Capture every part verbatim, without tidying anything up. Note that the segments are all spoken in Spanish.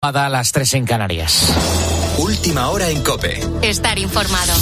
A las tres en Canarias. Última hora en COPE. Estar informado.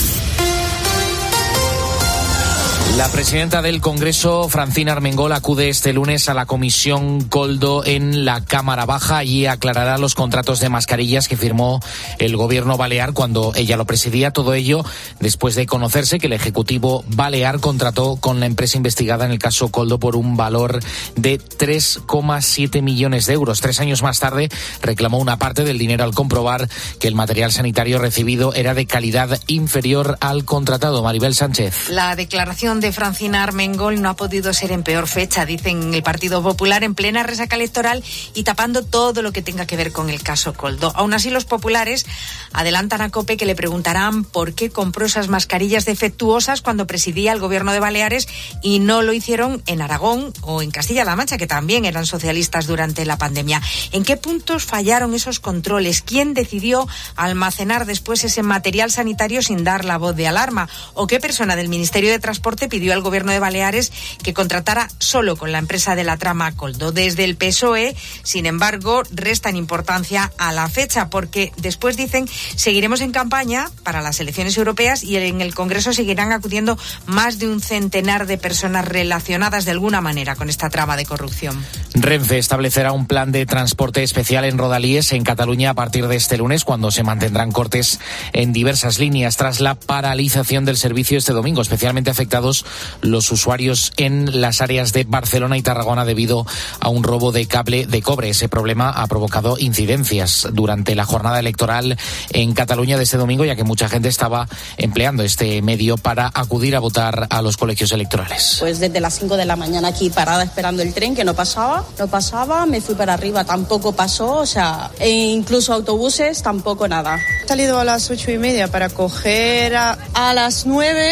La presidenta del Congreso, Francina Armengol, acude este lunes a la Comisión Coldo en la Cámara Baja y aclarará los contratos de mascarillas que firmó el gobierno balear cuando ella lo presidía. Todo ello después de conocerse que el Ejecutivo balear contrató con la empresa investigada en el caso Coldo por un valor de tres coma siete millones de euros. Tres años más tarde reclamó una parte del dinero al comprobar que el material sanitario recibido era de calidad inferior al contratado. Maribel Sánchez. La declaración de Francina Armengol no ha podido ser en peor fecha, dicen el Partido Popular, en plena resaca electoral y tapando todo lo que tenga que ver con el caso Coldo. Aún así, los populares adelantan a COPE que le preguntarán por qué compró esas mascarillas defectuosas cuando presidía el gobierno de Baleares y no lo hicieron en Aragón o en Castilla-La Mancha, que también eran socialistas durante la pandemia. ¿En qué puntos fallaron esos controles? ¿Quién decidió almacenar después ese material sanitario sin dar la voz de alarma? ¿O qué persona del Ministerio de Transporte pidió al gobierno de Baleares que contratara solo con la empresa de la trama Coldo? Desde el P S O E, sin embargo, restan importancia a la fecha porque después dicen seguiremos en campaña para las elecciones europeas y en el Congreso seguirán acudiendo más de un centenar de personas relacionadas de alguna manera con esta trama de corrupción. Renfe establecerá un plan de transporte especial en Rodalies en Cataluña a partir de este lunes, cuando se mantendrán cortes en diversas líneas tras la paralización del servicio este domingo, especialmente afectados los usuarios en las áreas de Barcelona y Tarragona debido a un robo de cable de cobre. Ese problema ha provocado incidencias durante la jornada electoral en Cataluña de este domingo, ya que mucha gente estaba empleando este medio para acudir a votar a los colegios electorales. Pues desde las cinco de la mañana aquí parada esperando el tren, que no pasaba, no pasaba, me fui para arriba, tampoco pasó, o sea, e incluso autobuses, tampoco nada. He salido a las ocho y media para coger a, a las nueve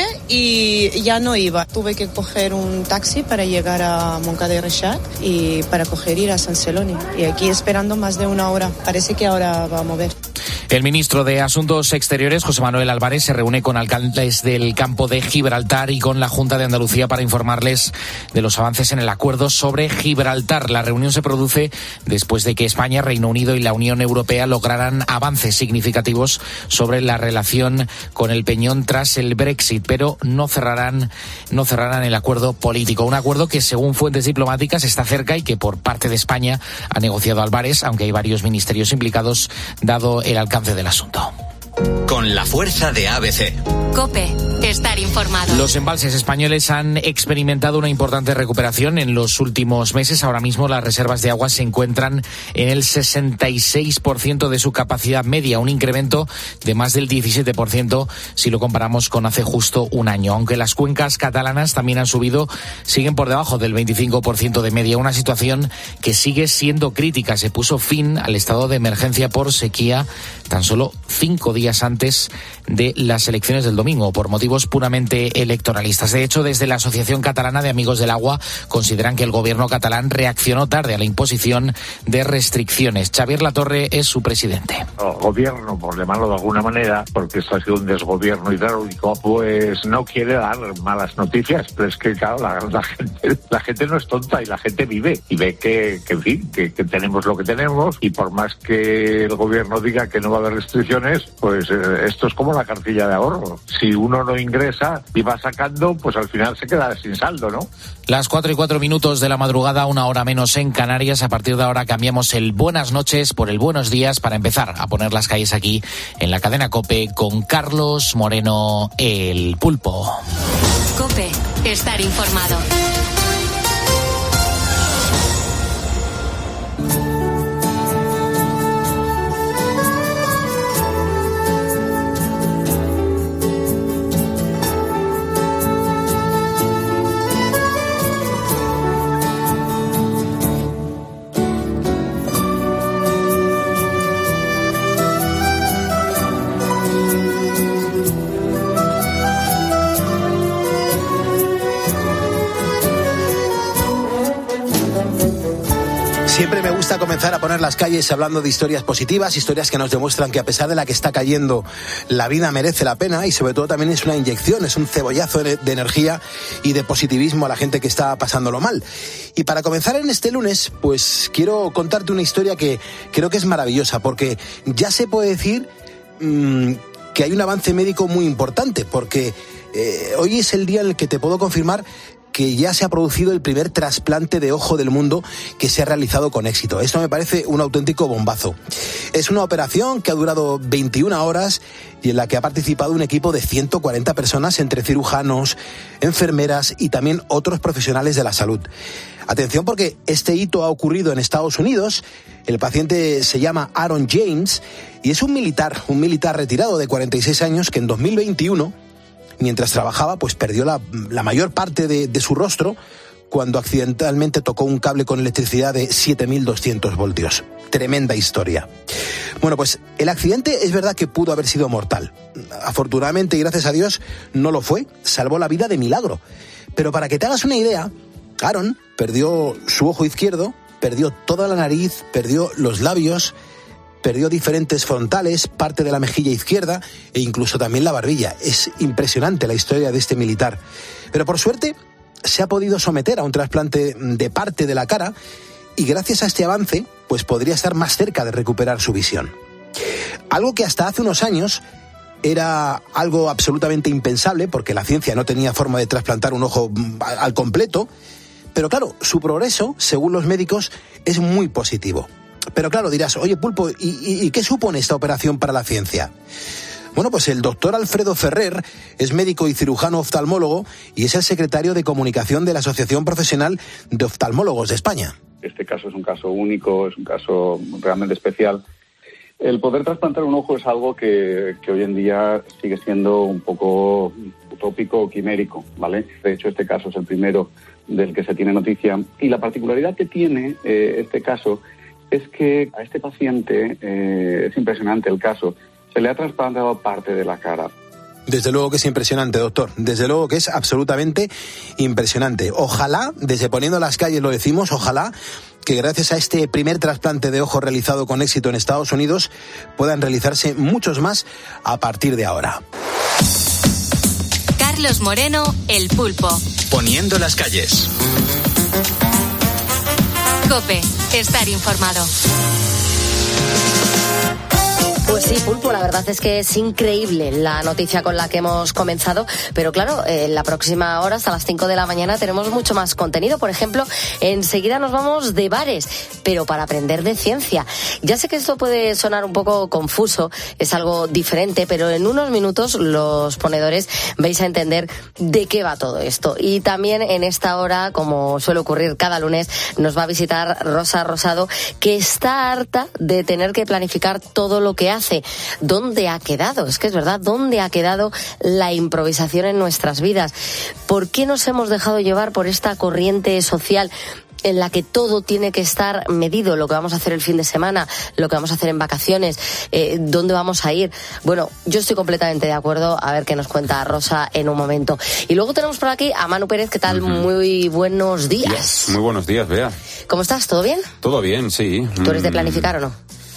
y ya no iba. Tuve que coger un taxi para llegar a Montcada y Reixac y para coger ir a San Celoni. Y aquí esperando más de una hora. Parece que ahora va a mover. El ministro de Asuntos Exteriores, José Manuel Álvarez, se reúne con alcaldes del campo de Gibraltar y con la Junta de Andalucía para informarles de los avances en el acuerdo sobre Gibraltar. La reunión se produce después de que España, Reino Unido y la Unión Europea lograran avances significativos sobre la relación con el Peñón tras el Brexit, pero no cerrarán, no cerrarán el acuerdo político. Un acuerdo que, según fuentes diplomáticas, está cerca y que por parte de España ha negociado Álvarez, aunque hay varios ministerios implicados, dado el alcance del asunto. Con la fuerza de A B C. COPE. Estar informado. Los embalses españoles han experimentado una importante recuperación en los últimos meses. Ahora mismo las reservas de agua se encuentran en el sesenta y seis por ciento de su capacidad media, un incremento de más del diecisiete por ciento si lo comparamos con hace justo un año. Aunque las cuencas catalanas también han subido, siguen por debajo del veinticinco por ciento de media, una situación que sigue siendo crítica. Se puso fin al estado de emergencia por sequía tan solo cinco días antes de las elecciones del domingo, por motivos puramente electoralistas. De hecho, desde la Asociación Catalana de Amigos del Agua consideran que el gobierno catalán reaccionó tarde a la imposición de restricciones. Xavier Latorre es su presidente. El gobierno, por llamarlo de alguna manera, porque esto ha sido un desgobierno hidráulico, pues no quiere dar malas noticias, pero es que claro, la, la, gente, la gente no es tonta y la gente vive y ve que, que en fin, que, que tenemos lo que tenemos y por más que el gobierno diga que no va a haber restricciones, pues eh, esto es como la cartilla de ahorro. Si uno no ingresa y va sacando, pues al final se queda sin saldo, ¿no? Las cuatro y cuatro minutos de la madrugada, una hora menos en Canarias. A partir de ahora cambiamos el buenas noches por el buenos días para empezar a poner las calles aquí en la cadena COPE con Carlos Moreno, el Pulpo. COPE. Estar informado. gusta comenzar a poner las calles hablando de historias positivas, historias que nos demuestran que a pesar de la que está cayendo, la vida merece la pena y sobre todo también es una inyección, es un cebollazo de energía y de positivismo a la gente que está pasándolo mal. Y para comenzar en este lunes, pues quiero contarte una historia que creo que es maravillosa, porque ya se puede decir mmm, que hay un avance médico muy importante, porque eh, hoy es el día en el que te puedo confirmar que ya se ha producido el primer trasplante de ojo del mundo que se ha realizado con éxito. Esto me parece un auténtico bombazo. Es una operación que ha durado veintiuna horas y en la que ha participado un equipo de ciento cuarenta personas entre cirujanos, enfermeras y también otros profesionales de la salud. Atención, porque este hito ha ocurrido en Estados Unidos. El paciente se llama Aaron James y es un militar, un militar retirado de cuarenta y seis años que en dos mil veintiuno, mientras trabajaba, pues perdió la, la mayor parte de, de su rostro cuando accidentalmente tocó un cable con electricidad de siete mil doscientos voltios. Tremenda historia. Bueno, pues el accidente es verdad que pudo haber sido mortal. Afortunadamente y gracias a Dios no lo fue, salvó la vida de milagro. Pero para que te hagas una idea, Aaron perdió su ojo izquierdo, perdió toda la nariz, perdió los labios, perdió diferentes frontales, parte de la mejilla izquierda e incluso también la barbilla. Es impresionante la historia de este militar. Pero por suerte se ha podido someter a un trasplante de parte de la cara y gracias a este avance pues podría estar más cerca de recuperar su visión. Algo que hasta hace unos años era algo absolutamente impensable porque la ciencia no tenía forma de trasplantar un ojo al completo, pero claro, su progreso, según los médicos, es muy positivo. Pero claro, dirás, oye Pulpo, ¿y, y, ¿y qué supone esta operación para la ciencia? Bueno, pues el doctor Alfredo Ferrer es médico y cirujano oftalmólogo y es el secretario de comunicación de la Asociación Profesional de Oftalmólogos de España. Este caso es un caso único, es un caso realmente especial. El poder trasplantar un ojo es algo que, que hoy en día sigue siendo un poco utópico o quimérico, ¿vale? De hecho, este caso es el primero del que se tiene noticia. Y la particularidad que tiene eh, este caso es que a este paciente, eh, es impresionante el caso, se le ha trasplantado parte de la cara. Desde luego que es impresionante, doctor. Desde luego que es absolutamente impresionante. Ojalá, desde Poniendo las Calles lo decimos, ojalá que gracias a este primer trasplante de ojo realizado con éxito en Estados Unidos puedan realizarse muchos más a partir de ahora. Carlos Moreno, El Pulpo. Poniendo las Calles. COPE, estar informado. Pues sí, Pulpo, la verdad es que es increíble la noticia con la que hemos comenzado, pero claro, en la próxima hora, hasta las cinco de la mañana, tenemos mucho más contenido. Por ejemplo, enseguida nos vamos de bares, pero para aprender de ciencia. Ya sé que esto puede sonar un poco confuso, es algo diferente, pero en unos minutos los ponedores vais a entender de qué va todo esto. Y también en esta hora, como suele ocurrir cada lunes, nos va a visitar Rosa Rosado, que está harta de tener que planificar todo lo que hace. ¿Dónde ha quedado? Es que es verdad, ¿dónde ha quedado la improvisación en nuestras vidas? ¿Por qué nos hemos dejado llevar por esta corriente social en la que todo tiene que estar medido? Lo que vamos a hacer el fin de semana, lo que vamos a hacer en vacaciones, eh, dónde vamos a ir. Bueno, yo estoy completamente de acuerdo. A ver qué nos cuenta Rosa en un momento. Y luego tenemos por aquí a Manu Pérez. ¿Qué tal? Uh-huh. Muy buenos días. Yes. Muy buenos días, Bea. ¿Cómo estás? ¿Todo bien? Todo bien, sí. ¿Tú eres de planificar o no?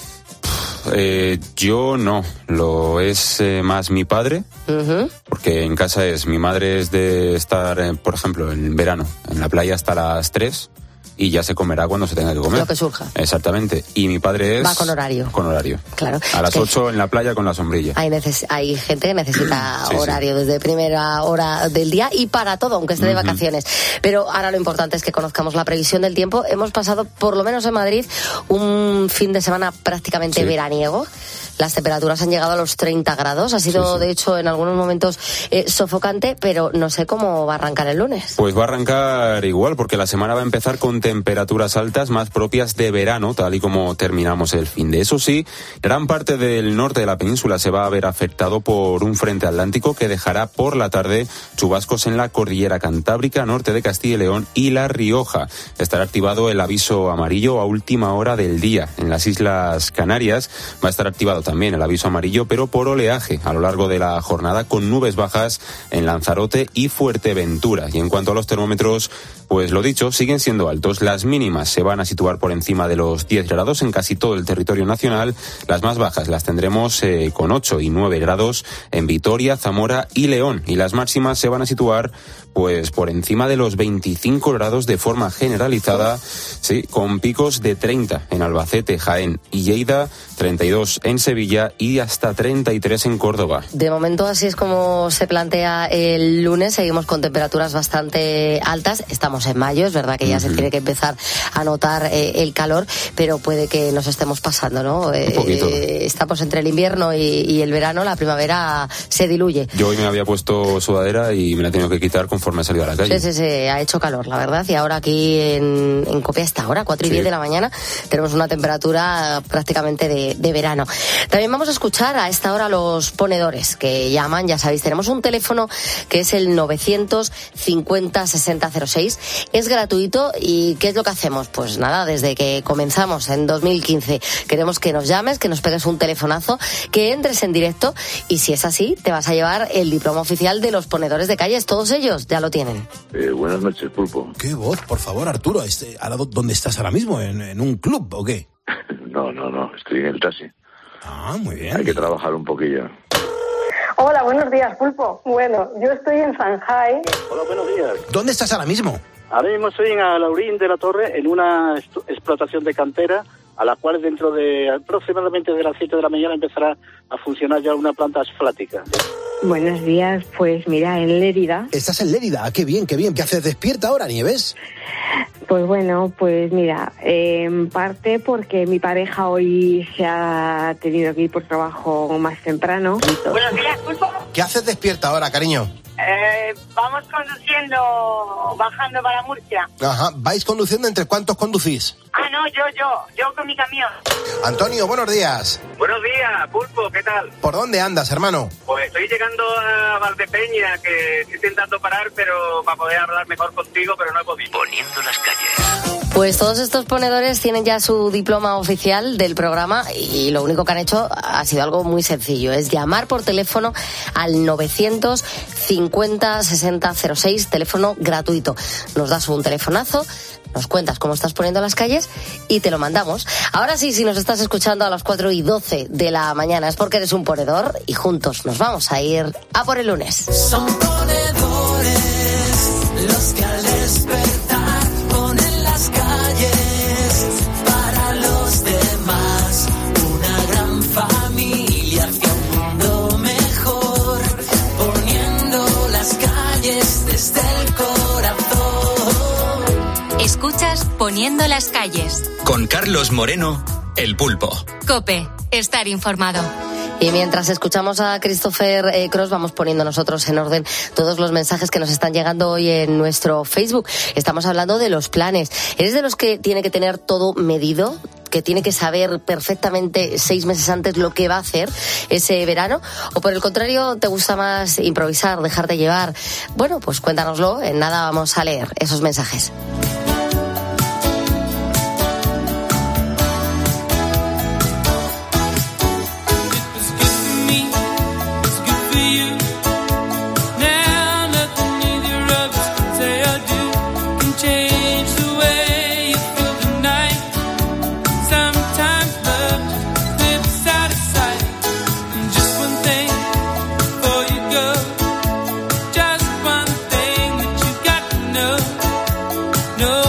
Eh, yo no, lo es eh, más mi padre, uh-huh. porque en casa es, mi madre es de estar, eh, por ejemplo, en verano, en la playa hasta las tres y ya se comerá cuando se tenga que comer. Lo que surja. Exactamente. Y mi padre es... Va con horario. Con horario. Claro. A las ocho en la playa con la sombrilla. Hay, neces- hay gente que necesita sí, horario sí. desde primera hora del día y para todo, aunque esté de uh-huh. vacaciones. Pero ahora lo importante es que conozcamos la previsión del tiempo. Hemos pasado, por lo menos en Madrid, un fin de semana prácticamente sí. veraniego. Las temperaturas han llegado a los treinta grados. Ha sido, sí, sí. de hecho, en algunos momentos eh, sofocante, pero no sé cómo va a arrancar el lunes. Pues va a arrancar igual, porque la semana va a empezar con temperaturas altas más propias de verano, tal y como terminamos el fin de. Eso sí, gran parte del norte de la península se va a ver afectado por un frente atlántico que dejará por la tarde chubascos en la cordillera cantábrica, norte de Castilla y León y La Rioja. Estará activado el aviso amarillo a última hora del día. En las Islas Canarias va a estar activado también también el aviso amarillo, pero por oleaje a lo largo de la jornada, con nubes bajas en Lanzarote y Fuerteventura. Y en cuanto a los termómetros, pues lo dicho, siguen siendo altos. Las mínimas se van a situar por encima de los diez grados en casi todo el territorio nacional. Las más bajas las tendremos eh, con ocho y nueve grados en Vitoria, Zamora y León. Y las máximas se van a situar pues por encima de los veinticinco grados de forma generalizada, sí, con picos de treinta en Albacete, Jaén y Lleida, treinta y dos en Sevilla y hasta treinta y tres en Córdoba. De momento así es como se plantea el lunes. Seguimos con temperaturas bastante altas. Estamos en mayo, es verdad que ya uh-huh. se tiene que empezar a notar eh, el calor, pero puede que nos estemos pasando, ¿no? Un poquito. Eh, estamos entre el invierno y, y el verano, la primavera se diluye. Yo hoy me había puesto sudadera y me la he tenido que quitar conforme he salido a la calle. Sí, sí, sí, ha hecho calor, la verdad, y ahora aquí en, en Cope hasta ahora, cuatro y diez de la mañana, tenemos una temperatura prácticamente de, de verano. También vamos a escuchar a esta hora los ponedores que llaman, ya sabéis, tenemos un teléfono que es el novecientos cincuenta sesenta cero seis, es gratuito. ¿Y qué es lo que hacemos? Pues nada, desde que comenzamos en dos mil quince queremos que nos llames, que nos pegues un telefonazo, que entres en directo, y si es así, te vas a llevar el diploma oficial de los ponedores de calles, todos ellos ya lo tienen. Eh, buenas noches, Pulpo. ¿Qué voz? Por favor, Arturo, este, ¿dónde estás ahora mismo? ¿En, en un club o qué? No, no, no, estoy en el taxi. Ah, muy bien. Hay que trabajar un poquillo. Hola, buenos días, Pulpo. Bueno, yo estoy en Shanghai. Hola, buenos días. ¿Dónde estás ahora mismo? Ahora mismo estoy en Alaurín de la Torre, en una est- explotación de cantera, a la cual dentro de aproximadamente de las siete de la mañana empezará a funcionar ya una planta asfáltica. Buenos días, pues mira, en Lérida. ¿Estás en Lérida? Ah, qué bien, qué bien. ¿Qué haces despierta ahora, Nieves? Pues bueno, pues mira, eh, en parte porque mi pareja hoy se ha tenido que ir por trabajo más temprano. Buenos días, Pulpo. ¿Qué haces despierta ahora, cariño? Eh, vamos conduciendo, bajando para Murcia. Ajá, ¿vais conduciendo? ¿Entre cuántos conducís? Ah, no, yo, yo, yo con mi camión. Antonio, buenos días. Buenos días, Pulpo, ¿qué tal? ¿Por dónde andas, hermano? Pues estoy llegando a Valdepeña, que estoy intentando parar, pero para poder hablar mejor contigo, pero no he podido. Poniendo las calles. Pues todos estos ponedores tienen ya su diploma oficial del programa, y lo único que han hecho ha sido algo muy sencillo, es llamar por teléfono al novecientos cincuenta sesenta cero seis, teléfono gratuito. Nos das un telefonazo, nos cuentas cómo estás poniendo las calles y te lo mandamos. Ahora sí, si nos estás escuchando a las cuatro y doce de la mañana es porque eres un ponedor, y juntos nos vamos a ir a por el lunes. Son ponedores los que al despertar ponen las calles para los demás, una gran familia hacia un mundo mejor, poniendo las calles desde el corazón. Escuchas Poniendo las calles. Con Carlos Moreno, El Pulpo. COPE, estar informado. Y mientras escuchamos a Christopher eh, Cross, vamos poniendo nosotros en orden todos los mensajes que nos están llegando hoy en nuestro Facebook. Estamos hablando de los planes. ¿Eres de los que tiene que tener todo medido? ¿Que tiene que saber perfectamente seis meses antes lo que va a hacer ese verano? ¿O por el contrario, te gusta más improvisar, dejarte llevar? Bueno, pues cuéntanoslo. En nada vamos a leer esos mensajes. No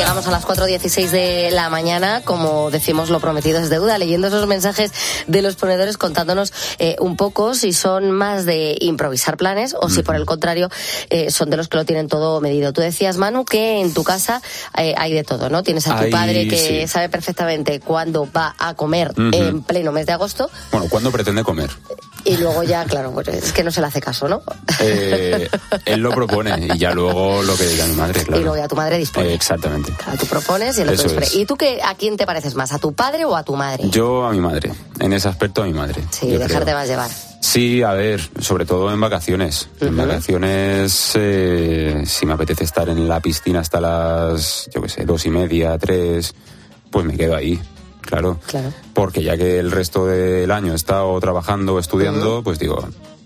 llegamos a las cuatro dieciséis de la mañana, como decimos, lo prometido es deuda, leyendo esos mensajes de los ponedores contándonos eh, un poco si son más de improvisar planes o si por el contrario eh, son de los que lo tienen todo medido. Tú decías, Manu, que en tu casa eh, hay de todo, ¿no? Tienes a tu Ay, padre que sí. sabe perfectamente cuándo va a comer uh-huh. en pleno mes de agosto. Bueno, ¿cuándo pretende comer? Y luego ya, claro, pues es que no se le hace caso, ¿no? Eh, él lo propone y ya luego lo que diga mi madre, claro. Y luego ya tu madre dispone. Eh, exactamente. Claro, tú propones y el otro dispone. Es. ¿Y tú qué, a quién te pareces más? ¿A tu padre o a tu madre? Yo a mi madre. En ese aspecto a mi madre. Sí, dejarte creo. más llevar. Sí, a ver, sobre todo en vacaciones. Uh-huh. En vacaciones, eh, si me apetece estar en la piscina hasta las, yo qué sé, dos y media, tres, pues me quedo ahí. Claro. claro, porque ya que el resto del año he estado trabajando o estudiando, uh-huh. pues digo...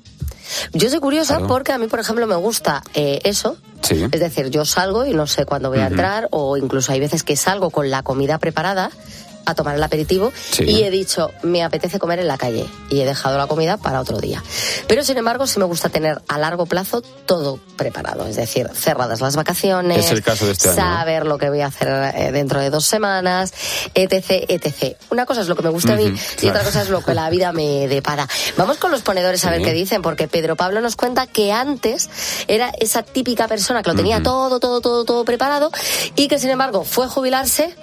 Yo soy curiosa claro. porque a mí, por ejemplo, me gusta eh, eso. Sí. Es decir, yo salgo y no sé cuándo voy uh-huh. a entrar, o incluso hay veces que salgo con la comida preparada a tomar el aperitivo sí. y he dicho, me apetece comer en la calle y he dejado la comida para otro día. Pero sin embargo sí me gusta tener a largo plazo todo preparado, es decir, cerradas las vacaciones, es el caso de este saber año, ¿no? lo que voy a hacer eh, dentro de dos semanas, etc, etcétera. Una cosa es lo que me gusta uh-huh, a mí claro. y otra cosa es lo que la vida me depara. Vamos con los ponedores sí. a ver qué dicen, porque Pedro Pablo nos cuenta que antes era esa típica persona que lo tenía uh-huh. todo, todo, todo, todo preparado y que sin embargo fue a jubilarse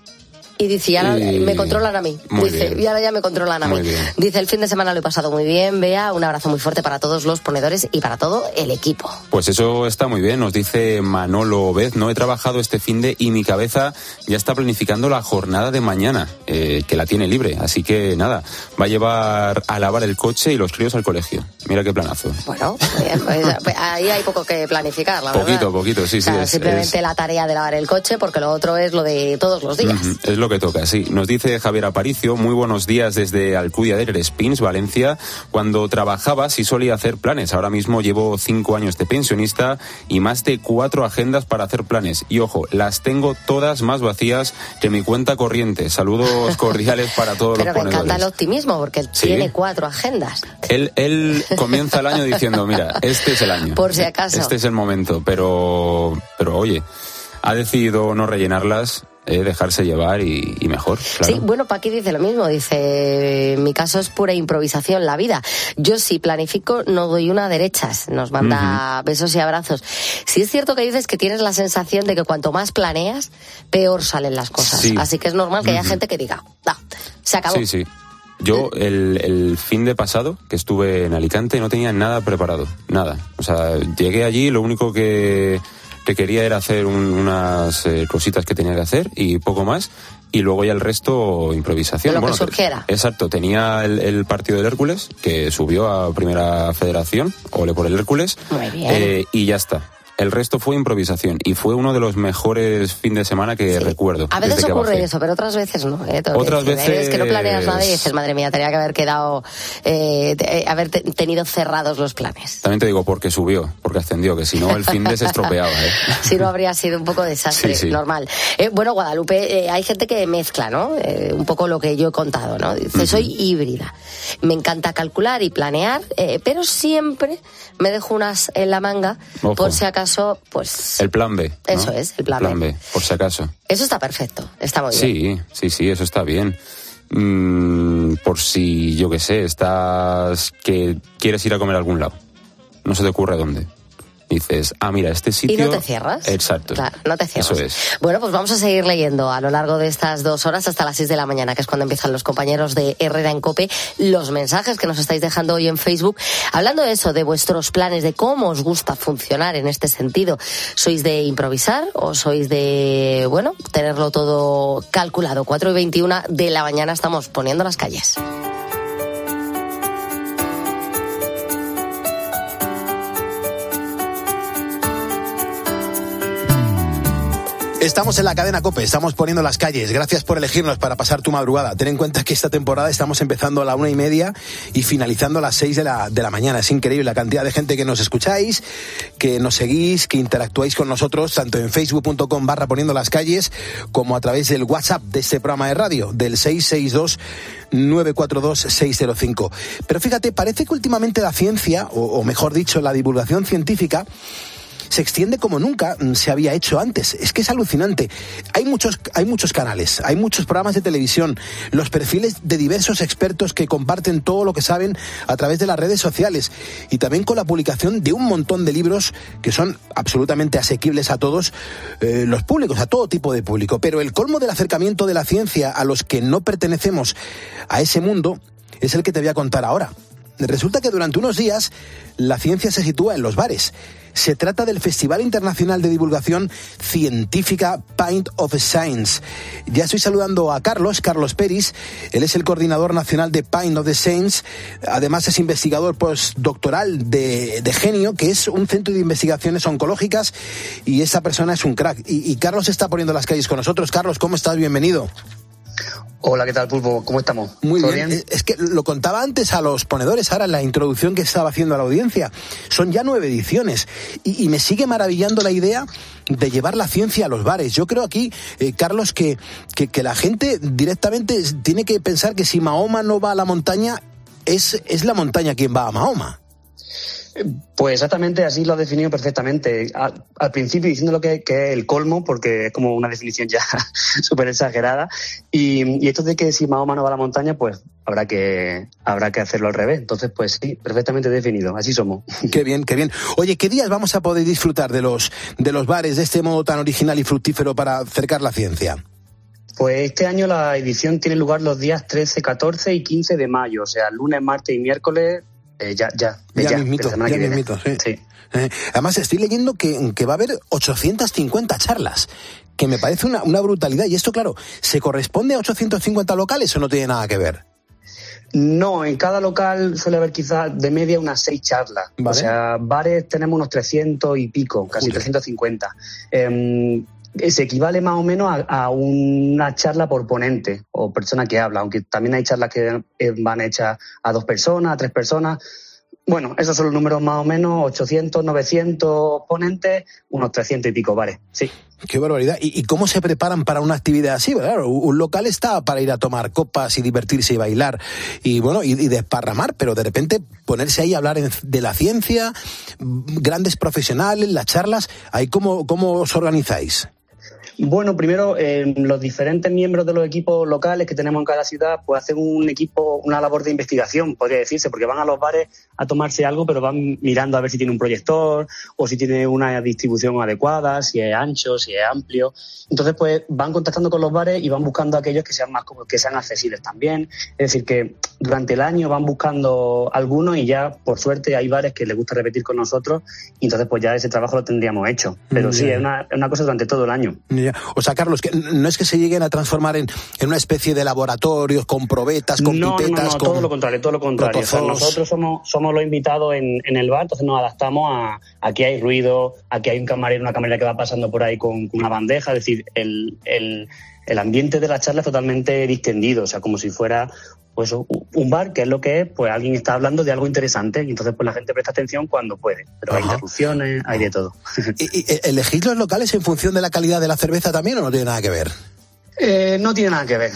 y dice, y ahora y... me controlan a mí. Muy dice, bien. y ahora ya me controlan a muy mí. Bien. Dice, el fin de semana lo he pasado muy bien, Bea, un abrazo muy fuerte para todos los ponedores y para todo el equipo. Pues eso está muy bien, nos dice Manolo Bez, no he trabajado este finde y mi cabeza ya está planificando la jornada de mañana, eh, que la tiene libre, así que nada, va a llevar a lavar el coche y los críos al colegio. Mira qué planazo. Bueno, pues, pues, ahí hay poco que planificar, la poquito, verdad. Poquito, poquito, sí, o sea, sí. Es, simplemente es... la tarea de lavar el coche, porque lo otro es lo de todos los días. Uh-huh, es lo que toca, sí. Nos dice Javier Aparicio, muy buenos días desde Alcudia de Crespins, Valencia. Cuando trabajaba sí solía hacer planes. Ahora mismo llevo cinco años de pensionista y más de cuatro agendas para hacer planes. Y ojo, las tengo todas más vacías que mi cuenta corriente. Saludos cordiales para todos Pero los ponedores. Pero me encanta el optimismo, porque él ¿Sí? tiene cuatro agendas. Él, él comienza el año diciendo, mira, este es el año. Por si acaso. Este es el momento, pero, pero oye, ha decidido no rellenarlas. Eh, dejarse llevar y, y mejor, claro. Sí, bueno, Paqui dice lo mismo, dice, en mi caso es pura improvisación la vida. Yo si planifico no doy una a derechas, nos manda uh-huh. besos y abrazos. Sí es cierto que dices que tienes la sensación de que cuanto más planeas, peor salen las cosas. Sí. Así que es normal que uh-huh. haya gente que diga, no, se acabó. Sí, sí. Yo el, el fin de pasado que estuve en Alicante no tenía nada preparado, nada. O sea, llegué allí, lo único que... que quería era hacer un, unas eh, cositas que tenía que hacer y poco más, y luego ya el resto improvisación. Lo bueno, que surgiera. Te, exacto, tenía el, el partido del Hércules, que subió a Primera Federación, ole por el Hércules, Muy bien. Eh, y ya está. El resto fue improvisación y fue uno de los mejores fin de semana que sí. recuerdo. A veces ocurre bajé. eso, pero otras veces no. ¿eh? Otras veces... Es que no planeas nada y dices, madre mía, tenía que haber quedado, eh, te, haber te, tenido cerrados los planes. También te digo, porque subió, porque ascendió, que si no el fin de se estropeaba. ¿eh? Si no habría sido un poco desastre, sí, sí. normal. Eh, bueno, Guadalupe, eh, hay gente que mezcla, ¿no? Eh, un poco lo que yo he contado, ¿no? Dice, uh-huh. soy híbrida. Me encanta calcular y planear, eh, pero siempre me dejo unas en la manga, Ojo. por si acaso, pues... El plan B. ¿no? Eso es, el plan, plan B. B, por si acaso. Eso está perfecto, está muy sí, bien. Sí, sí, sí, eso está bien. Mm, por si, yo qué sé, estás... que quieres ir a comer a algún lado. No se te ocurre dónde. Dices, ah, mira, este sitio... ¿Y no te cierras? Exacto. Claro, no te cierras. Eso es. Bueno, pues vamos a seguir leyendo a lo largo de estas dos horas hasta las seis de la mañana, que es cuando empiezan los compañeros de Herrera en COPE, los mensajes que nos estáis dejando hoy en Facebook, hablando de eso, de vuestros planes, de cómo os gusta funcionar en este sentido. ¿Sois de improvisar o sois de, bueno, tenerlo todo calculado? cuatro y veintiuno de la mañana estamos poniendo las calles. Estamos en la cadena COPE, estamos poniendo las calles. Gracias por elegirnos para pasar tu madrugada. Ten en cuenta que esta temporada estamos empezando a la una y media y finalizando a las seis de la, de la mañana. Es increíble la cantidad de gente que nos escucháis, que nos seguís, que interactuáis con nosotros, tanto en facebook.com barra poniendo las calles, como a través del WhatsApp de este programa de radio, del seis seis dos nueve cuatro dos seis cero cinco. Pero fíjate, parece que últimamente la ciencia, o, o mejor dicho, la divulgación científica, se extiende como nunca se había hecho antes. Es que es alucinante. Hay muchos, hay muchos canales, hay muchos programas de televisión, los perfiles de diversos expertos que comparten todo lo que saben a través de las redes sociales y también con la publicación de un montón de libros que son absolutamente asequibles a todos eh, los públicos, a todo tipo de público. Pero el colmo del acercamiento de la ciencia a los que no pertenecemos a ese mundo es el que te voy a contar ahora. Resulta que durante unos días la ciencia se sitúa en los bares. Se trata del Festival Internacional de Divulgación Científica Pint of Science. Ya estoy saludando a Carlos, Carlos Peris. Él es el coordinador nacional de Pint of the Science. Además es investigador postdoctoral de, de Genio, que es un centro de investigaciones oncológicas, y esa persona es un crack. Y, y Carlos está poniendo las calles con nosotros. Carlos, ¿cómo estás? Bienvenido. Hola, ¿qué tal, Pulpo? ¿Cómo estamos? Muy bien. bien. Es que lo contaba antes a los ponedores, ahora en la introducción que estaba haciendo a la audiencia. Son ya nueve ediciones y, y me sigue maravillando la idea de llevar la ciencia a los bares. Yo creo aquí, eh, Carlos, que, que, que la gente directamente tiene que pensar que si Mahoma no va a la montaña, es, es la montaña quien va a Mahoma. Pues exactamente así lo has definido perfectamente. Al, al principio diciendo lo que, que es el colmo, porque es como una definición ya súper exagerada. Y, y esto de que si Mahoma no va a la montaña, pues habrá que habrá que hacerlo al revés. Entonces, pues sí, perfectamente definido. Así somos. Qué bien, qué bien. Oye, ¿qué días vamos a poder disfrutar de los, de los bares de este modo tan original y fructífero para acercar la ciencia? Pues este año la edición tiene lugar los días trece, catorce y quince de mayo. O sea, lunes, martes y miércoles. Eh, ya, ya, ya, ya, mismito, ya mismito, sí. sí. Eh, además, estoy leyendo que, que va a haber ochocientas cincuenta charlas, que me parece una, una brutalidad. Y esto, claro, ¿se corresponde a ochocientos cincuenta locales o no tiene nada que ver? No, en cada local suele haber quizás de media unas seis charlas. ¿Vale? O sea, bares tenemos unos trescientos y pico, casi Joder. trescientos cincuenta. Eh, se equivale más o menos a, a una charla por ponente o persona que habla, aunque también hay charlas que van hechas a dos personas, a tres personas. Bueno, esos son los números más o menos, ochocientos, novecientos ponentes, unos trescientos y pico bares, sí. Qué barbaridad. ¿Y, y cómo se preparan para una actividad así? Claro, un local está para ir a tomar copas y divertirse y bailar y bueno, y, y desparramar, pero de repente ponerse ahí a hablar en, de la ciencia, grandes profesionales, las charlas, ¿ahí cómo, cómo os organizáis? Bueno, primero, eh, los diferentes miembros de los equipos locales que tenemos en cada ciudad, pues hacen un equipo, una labor de investigación, podría decirse, porque van a los bares a tomarse algo, pero van mirando a ver si tiene un proyector o si tiene una distribución adecuada, si es ancho, si es amplio. Entonces, pues van contactando con los bares y van buscando aquellos que sean más que sean accesibles también. Es decir, que durante el año van buscando algunos y ya, por suerte, hay bares que les gusta repetir con nosotros y entonces pues ya ese trabajo lo tendríamos hecho. Pero mm, sí, yeah. es, una, es una cosa durante todo el año. Yeah. O sea, Carlos, que no es que se lleguen a transformar en, en una especie de laboratorios con probetas, con no, pipetas, no, no, no, con... todo lo contrario, todo lo contrario. O sea, nosotros somos, somos los invitados en, en el bar, entonces nos adaptamos a aquí hay ruido, aquí hay un camarero, una camarera que va pasando por ahí con, con una bandeja, es decir, el, el, el ambiente de la charla es totalmente distendido, o sea, como si fuera pues un bar, que es lo que es, pues alguien está hablando de algo interesante y entonces pues la gente presta atención cuando puede, pero Ajá. hay interrupciones, hay de todo. ¿Y, y elegís los locales en función de la calidad de la cerveza también o no tiene nada que ver? Eh, no tiene nada que ver.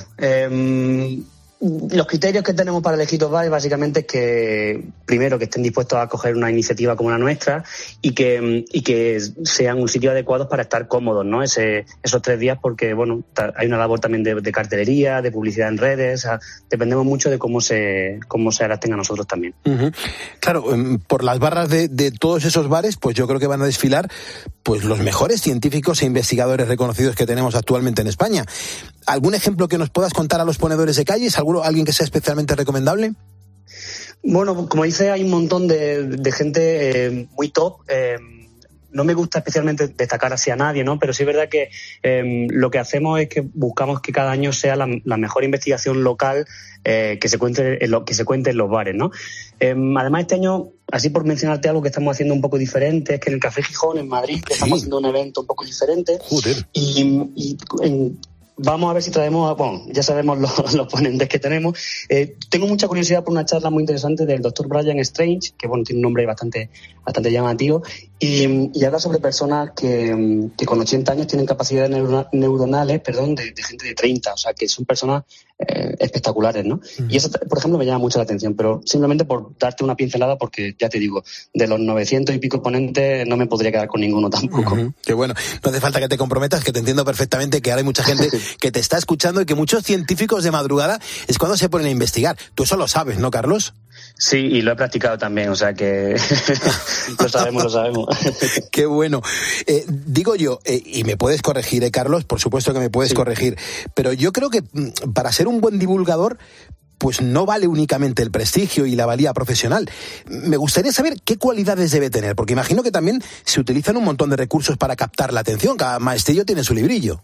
Eh, los criterios que tenemos para elegir los bares básicamente es que, primero, que estén dispuestos a coger una iniciativa como la nuestra y que, y que sean un sitio adecuado para estar cómodos, ¿no? Ese, esos tres días porque, bueno, hay una labor también de, de cartelería, de publicidad en redes, o sea, dependemos mucho de cómo se, cómo se adapten a nosotros también. Uh-huh. Claro, por las barras de, de todos esos bares, pues yo creo que van a desfilar pues los mejores científicos e investigadores reconocidos que tenemos actualmente en España. ¿Algún ejemplo que nos puedas contar a los ponedores de calles? ¿Alguno, alguien que sea especialmente recomendable? Bueno, como dice, hay un montón de, de gente eh, muy top. Eh, no me gusta especialmente destacar así a nadie, ¿no? Pero sí es verdad que eh, lo que hacemos es que buscamos que cada año sea la, la mejor investigación local eh, que se cuente en lo, que se cuente en los bares, ¿no? Eh, además, este año, así por mencionarte algo que estamos haciendo un poco diferente, es que en el Café Gijón, en Madrid, sí. estamos haciendo un evento un poco diferente. Joder. Y, y en, Vamos a ver si traemos, bueno, ya sabemos los, los ponentes que tenemos. Eh, tengo mucha curiosidad por una charla muy interesante del doctor Brian Strange, que bueno, tiene un nombre bastante, bastante llamativo, y, y habla sobre personas que, que con ochenta años tienen capacidades neuro, neuronales, perdón, de, de gente de treinta, o sea, que son personas eh, espectaculares, ¿no? Uh-huh. Y eso, por ejemplo, me llama mucho la atención, pero simplemente por darte una pincelada, porque ya te digo, de los novecientos y pico ponentes no me podría quedar con ninguno tampoco. Uh-huh. Qué bueno, no hace falta que te comprometas, que te entiendo perfectamente, que ahora hay mucha gente que te está escuchando y que muchos científicos de madrugada es cuando se ponen a investigar. Tú eso lo sabes, ¿no, Carlos? Sí, y lo he practicado también, o sea que lo sabemos, lo sabemos. Qué bueno. Eh, digo yo, eh, y me puedes corregir, ¿eh, Carlos? Por supuesto que me puedes sí. corregir, pero yo creo que para ser un buen divulgador, pues no vale únicamente el prestigio y la valía profesional. Me gustaría saber qué cualidades debe tener, porque imagino que también se utilizan un montón de recursos para captar la atención. Cada maestrillo tiene su librillo.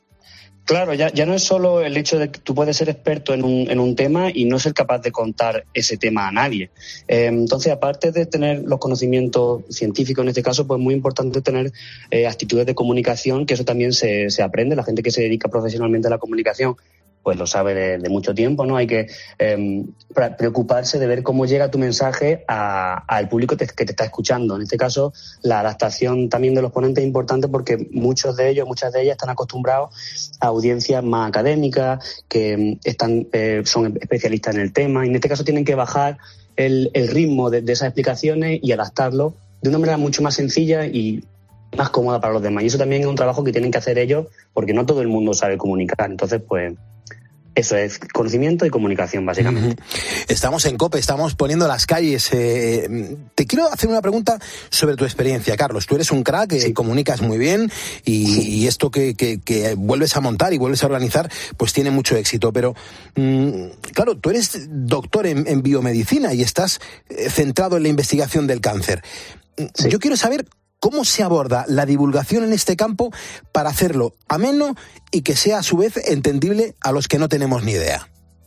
Claro, ya, ya no es solo el hecho de que tú puedes ser experto en un, en un tema y no ser capaz de contar ese tema a nadie. Eh, entonces, aparte de tener los conocimientos científicos en este caso, pues es muy importante tener eh, actitudes de comunicación, que eso también se, se aprende. La gente que se dedica profesionalmente a la comunicación pues lo sabe de, de mucho tiempo, ¿no? Hay que eh, preocuparse de ver cómo llega tu mensaje a, al público te, que te está escuchando. En este caso, la adaptación también de los ponentes es importante porque muchos de ellos, muchas de ellas están acostumbrados a audiencias más académicas, que están eh, son especialistas en el tema, y en este caso tienen que bajar el, el ritmo de, de esas explicaciones y adaptarlo de una manera mucho más sencilla y más cómoda para los demás. Y eso también es un trabajo que tienen que hacer ellos, porque no todo el mundo sabe comunicar. Entonces, pues eso es conocimiento y comunicación, básicamente. Estamos en COPE, estamos poniendo las calles. Eh, te quiero hacer una pregunta sobre tu experiencia, Carlos. Tú eres un crack, sí. comunicas muy bien y, sí. y esto que, que, que vuelves a montar y vuelves a organizar, pues tiene mucho éxito. Pero, mmm, claro, tú eres doctor en, en biomedicina y estás centrado en la investigación del cáncer. Sí. Yo quiero saber ¿cómo se aborda la divulgación en este campo para hacerlo ameno y que sea a su vez entendible a los que no tenemos ni idea?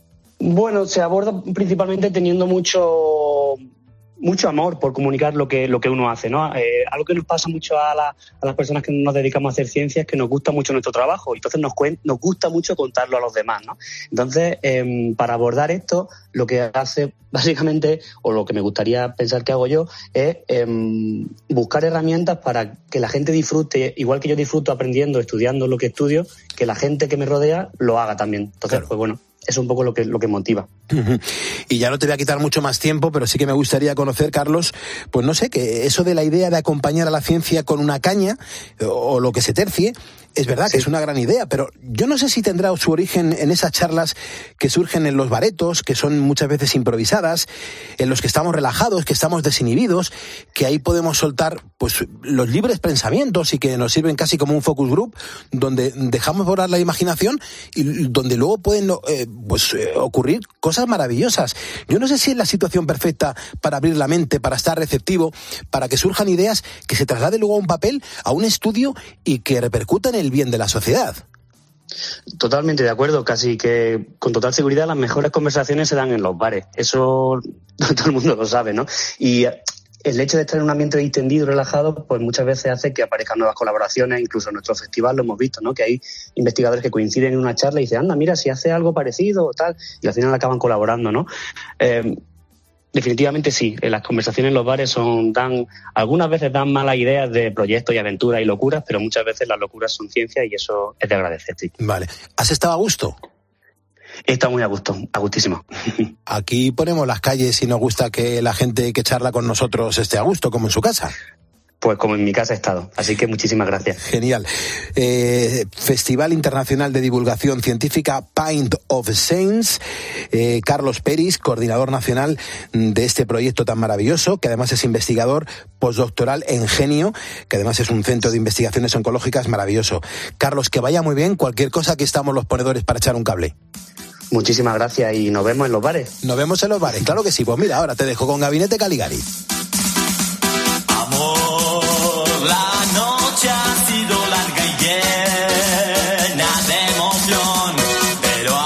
Bueno, se aborda principalmente teniendo mucho mucho amor por comunicar lo que lo que uno hace, ¿no? Eh, algo que nos pasa mucho a, la, a las personas que nos dedicamos a hacer ciencia es que nos gusta mucho nuestro trabajo y entonces nos, cuen, nos gusta mucho contarlo a los demás, ¿no? Entonces, eh, para abordar esto, lo que hace básicamente, o lo que me gustaría pensar que hago yo, es eh, buscar herramientas para que la gente disfrute, igual que yo disfruto aprendiendo, estudiando lo que estudio, que la gente que me rodea lo haga también. Entonces, claro. pues bueno, es un poco lo que, lo que motiva. Uh-huh. Y ya no te voy a quitar mucho más tiempo, pero sí que me gustaría conocer, Carlos, pues no sé, que eso de la idea de acompañar a la ciencia con una caña, o, o lo que se tercie, es verdad sí. que es una gran idea, pero yo no sé si tendrá su origen en esas charlas que surgen en los baretos, que son muchas veces improvisadas, en los que estamos relajados, que estamos desinhibidos, que ahí podemos soltar pues los libres pensamientos y que nos sirven casi como un focus group, donde dejamos volar la imaginación y donde luego pueden eh, pues eh, ocurrir cosas maravillosas. Yo no sé si es la situación perfecta para abrir la mente, para estar receptivo, para que surjan ideas que se trasladen luego a un papel, a un estudio y que repercutan en el bien de la sociedad. Totalmente de acuerdo, casi que con total seguridad las mejores conversaciones se dan en los bares, eso todo el mundo lo sabe, ¿no? Y el hecho de estar en un ambiente distendido y relajado, pues muchas veces hace que aparezcan nuevas colaboraciones, incluso en nuestro festival lo hemos visto, ¿no? Que hay investigadores que coinciden en una charla y dicen, anda, mira, si hace algo parecido o tal, y al final acaban colaborando, ¿no? Eh, Definitivamente sí, las conversaciones en los bares son dan algunas veces dan malas ideas de proyectos y aventuras y locuras, pero muchas veces las locuras son ciencia y eso es de agradecer, sí. Vale. ¿Has estado a gusto? He estado muy a gusto, a gustísimo. Aquí ponemos las calles y nos gusta que la gente que charla con nosotros esté a gusto, como en su casa. Pues como en mi casa he estado, así que muchísimas gracias. Genial. Eh, Festival Internacional de Divulgación Científica Pint of Science. Eh, Carlos Peris, coordinador nacional de este proyecto tan maravilloso, que además es investigador postdoctoral en Genio, que además es un centro de investigaciones oncológicas maravilloso. Carlos, que vaya muy bien. Cualquier cosa, aquí estamos los ponedores para echar un cable. Muchísimas gracias y nos vemos en los bares. Nos vemos en los bares, claro que sí. Pues mira, ahora te dejo con Gabinete Caligari. La noche ha sido larga y llena de emoción, pero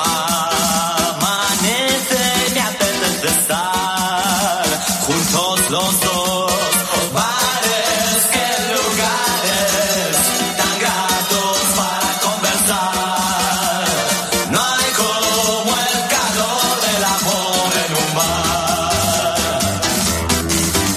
amanece, me apetece estar juntos los dos. Bares, que lugares tan gratos para conversar. No hay como el calor del amor en un bar.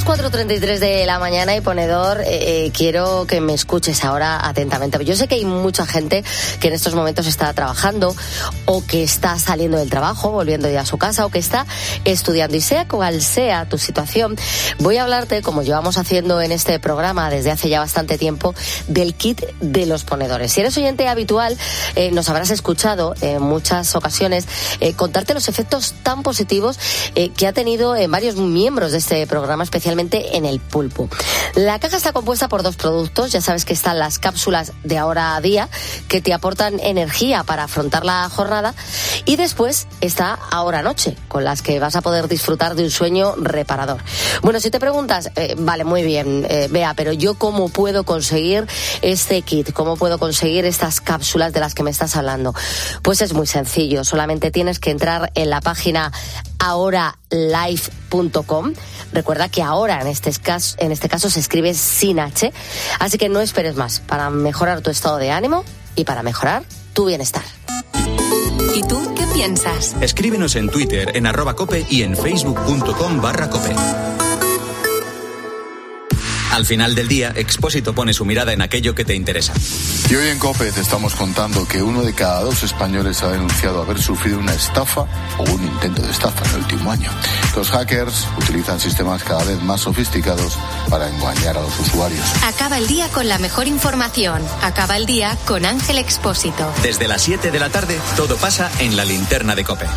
las cuatro y treinta y tres de la mañana y ponedor, eh, eh, quiero que me escuches ahora atentamente. Yo sé que hay mucha gente que en estos momentos está trabajando o que está saliendo del trabajo, volviendo ya a su casa o que está estudiando. Y sea cual sea tu situación, voy a hablarte, como llevamos haciendo en este programa desde hace ya bastante tiempo, del kit de los ponedores. Si eres oyente habitual, eh, nos habrás escuchado en muchas ocasiones eh, contarte los efectos tan positivos eh, que ha tenido en varios miembros de este programa, especialmente en el pulpo. La caja está compuesta por dos productos. Ya sabes que están las cápsulas de ahora a día, que te aportan energía para afrontar la jornada, y después está ahora noche, con las que vas a poder disfrutar de un sueño reparador. Bueno, si te preguntas, eh, vale, muy bien, eh, Bea, pero yo ¿cómo puedo conseguir este kit? ¿Cómo puedo conseguir estas cápsulas de las que me estás hablando? Pues es muy sencillo, solamente tienes que entrar en la página ahora life punto com. Recuerda que ahora en este caso, en este caso se escribe sin H, así que no esperes más para mejorar tu estado de ánimo y para mejorar tu bienestar. ¿Y tú qué piensas? Escríbenos en Twitter, en arroba cope y en facebook punto com barra cope. Al final del día, Expósito pone su mirada en aquello que te interesa. Y hoy en COPE te estamos contando que uno de cada dos españoles ha denunciado haber sufrido una estafa o un intento de estafa en el último año. Los hackers utilizan sistemas cada vez más sofisticados para engañar a los usuarios. Acaba el día con la mejor información. Acaba el día con Ángel Expósito. Desde las siete de la tarde, todo pasa en la linterna de COPE.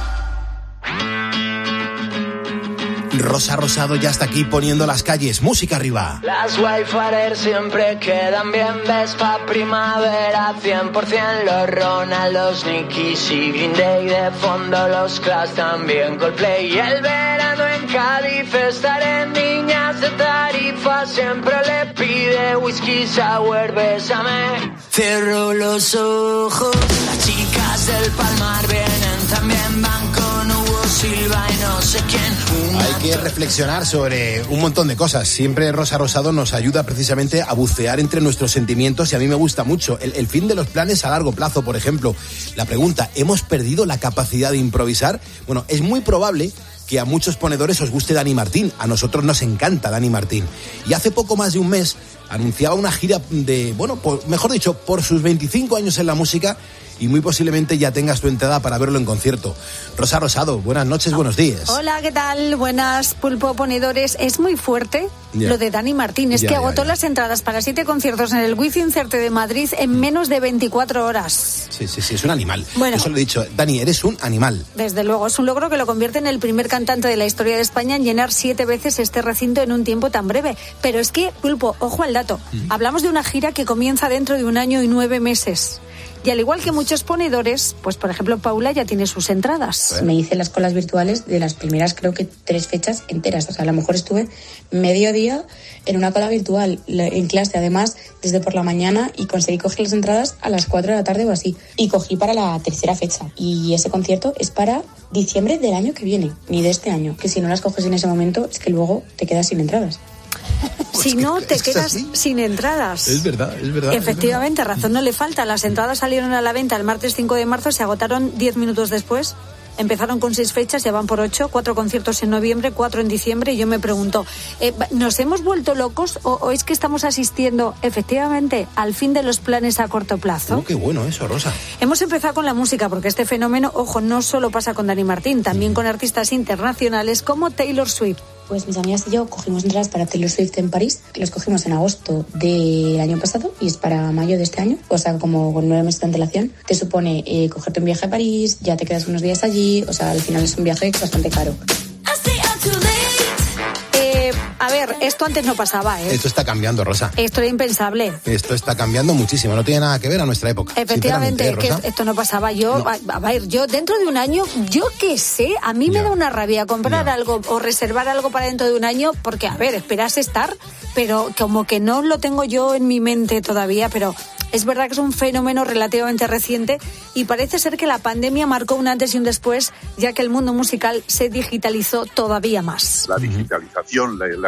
Rosa Rosado ya está aquí poniendo las calles. Música arriba. Las Wildfire siempre quedan bien. Vespa primavera, cien por ciento los Ronald, los Nickies y Green Day. De fondo los Clash, también Coldplay. Y el verano en Cádiz estaré. Niñas de Tarifa siempre le pide whisky sour, bésame. Cierro los ojos. Las chicas del Palmar vienen también, van con Hugo Silva y no sé quién. Hay que reflexionar sobre un montón de cosas. Siempre Rosa Rosado nos ayuda precisamente a bucear entre nuestros sentimientos, y a mí me gusta mucho el, el fin de los planes a largo plazo. Por ejemplo, la pregunta: ¿hemos perdido la capacidad de improvisar? Bueno, es muy probable que a muchos ponedores os guste Dani Martín. A nosotros nos encanta Dani Martín. Y hace poco más de un mes anunciaba una gira de, bueno, por, mejor dicho, por sus veinticinco años en la música, y muy posiblemente ya tengas tu entrada para verlo en concierto. Rosa Rosado, buenas noches, buenos días. Hola, ¿qué tal? Buenas, pulpo ponedores. Es muy fuerte yeah. lo de Dani Martín. Es yeah, que agotó yeah, yeah. las entradas para siete conciertos en el Wizzing Center de Madrid en menos de veinticuatro horas. Sí, sí, sí, es un animal. Bueno, eso lo he dicho. Dani, eres un animal. Desde luego, es un logro que lo convierte en el primer cantante de la historia de España en llenar siete veces este recinto en un tiempo tan breve. Pero es que, pulpo, ojo al dato. Mm. Hablamos de una gira que comienza dentro de un año y nueve meses. Y al igual que muchos ponedores, pues por ejemplo Paula ya tiene sus entradas. Me hice las colas virtuales de las primeras, creo que tres fechas enteras. O sea, a lo mejor estuve medio día en una cola virtual, en clase además, desde por la mañana, y conseguí coger las entradas a las cuatro de la tarde o así. Y cogí para la tercera fecha. Y ese concierto es para diciembre del año que viene, ni de este año. Que si no las coges en ese momento, es que luego te quedas sin entradas. Si no, te quedas sin entradas. Es verdad, es verdad. Efectivamente, es verdad. Razón no le falta. Las entradas salieron a la venta el martes cinco de marzo, se agotaron diez minutos después. Empezaron con seis fechas, ya van por ocho, cuatro conciertos en noviembre, cuatro en diciembre, y yo me pregunto, eh, ¿nos hemos vuelto locos o, o es que estamos asistiendo efectivamente al fin de los planes a corto plazo? Oh, qué bueno eso, Rosa. Hemos empezado con la música, porque este fenómeno, ojo, no solo pasa con Dani Martín, también con artistas internacionales como Taylor Swift. Pues mis amigas y yo cogimos entradas para Taylor Swift en París, que los cogimos en agosto del año pasado y es para mayo de este año, o sea, como con nueve meses de antelación. Te supone eh, cogerte un viaje a París, ya te quedas unos días allí, o sea, al final es un viaje bastante caro. Eh, a ver, esto antes no pasaba, ¿eh? Esto está cambiando, Rosa. Esto era impensable. Esto está cambiando muchísimo, no tiene nada que ver a nuestra época. Efectivamente, ¿eh, que esto no pasaba. Yo, no. A, a ver, yo dentro de un año, yo qué sé, a mí ya. me da una rabia comprar ya. algo o reservar algo para dentro de un año, porque, a ver, esperas estar, pero como que no lo tengo yo en mi mente todavía, pero es verdad que es un fenómeno relativamente reciente y parece ser que la pandemia marcó un antes y un después, ya que el mundo musical se digitalizó todavía más. La digitalización, la, la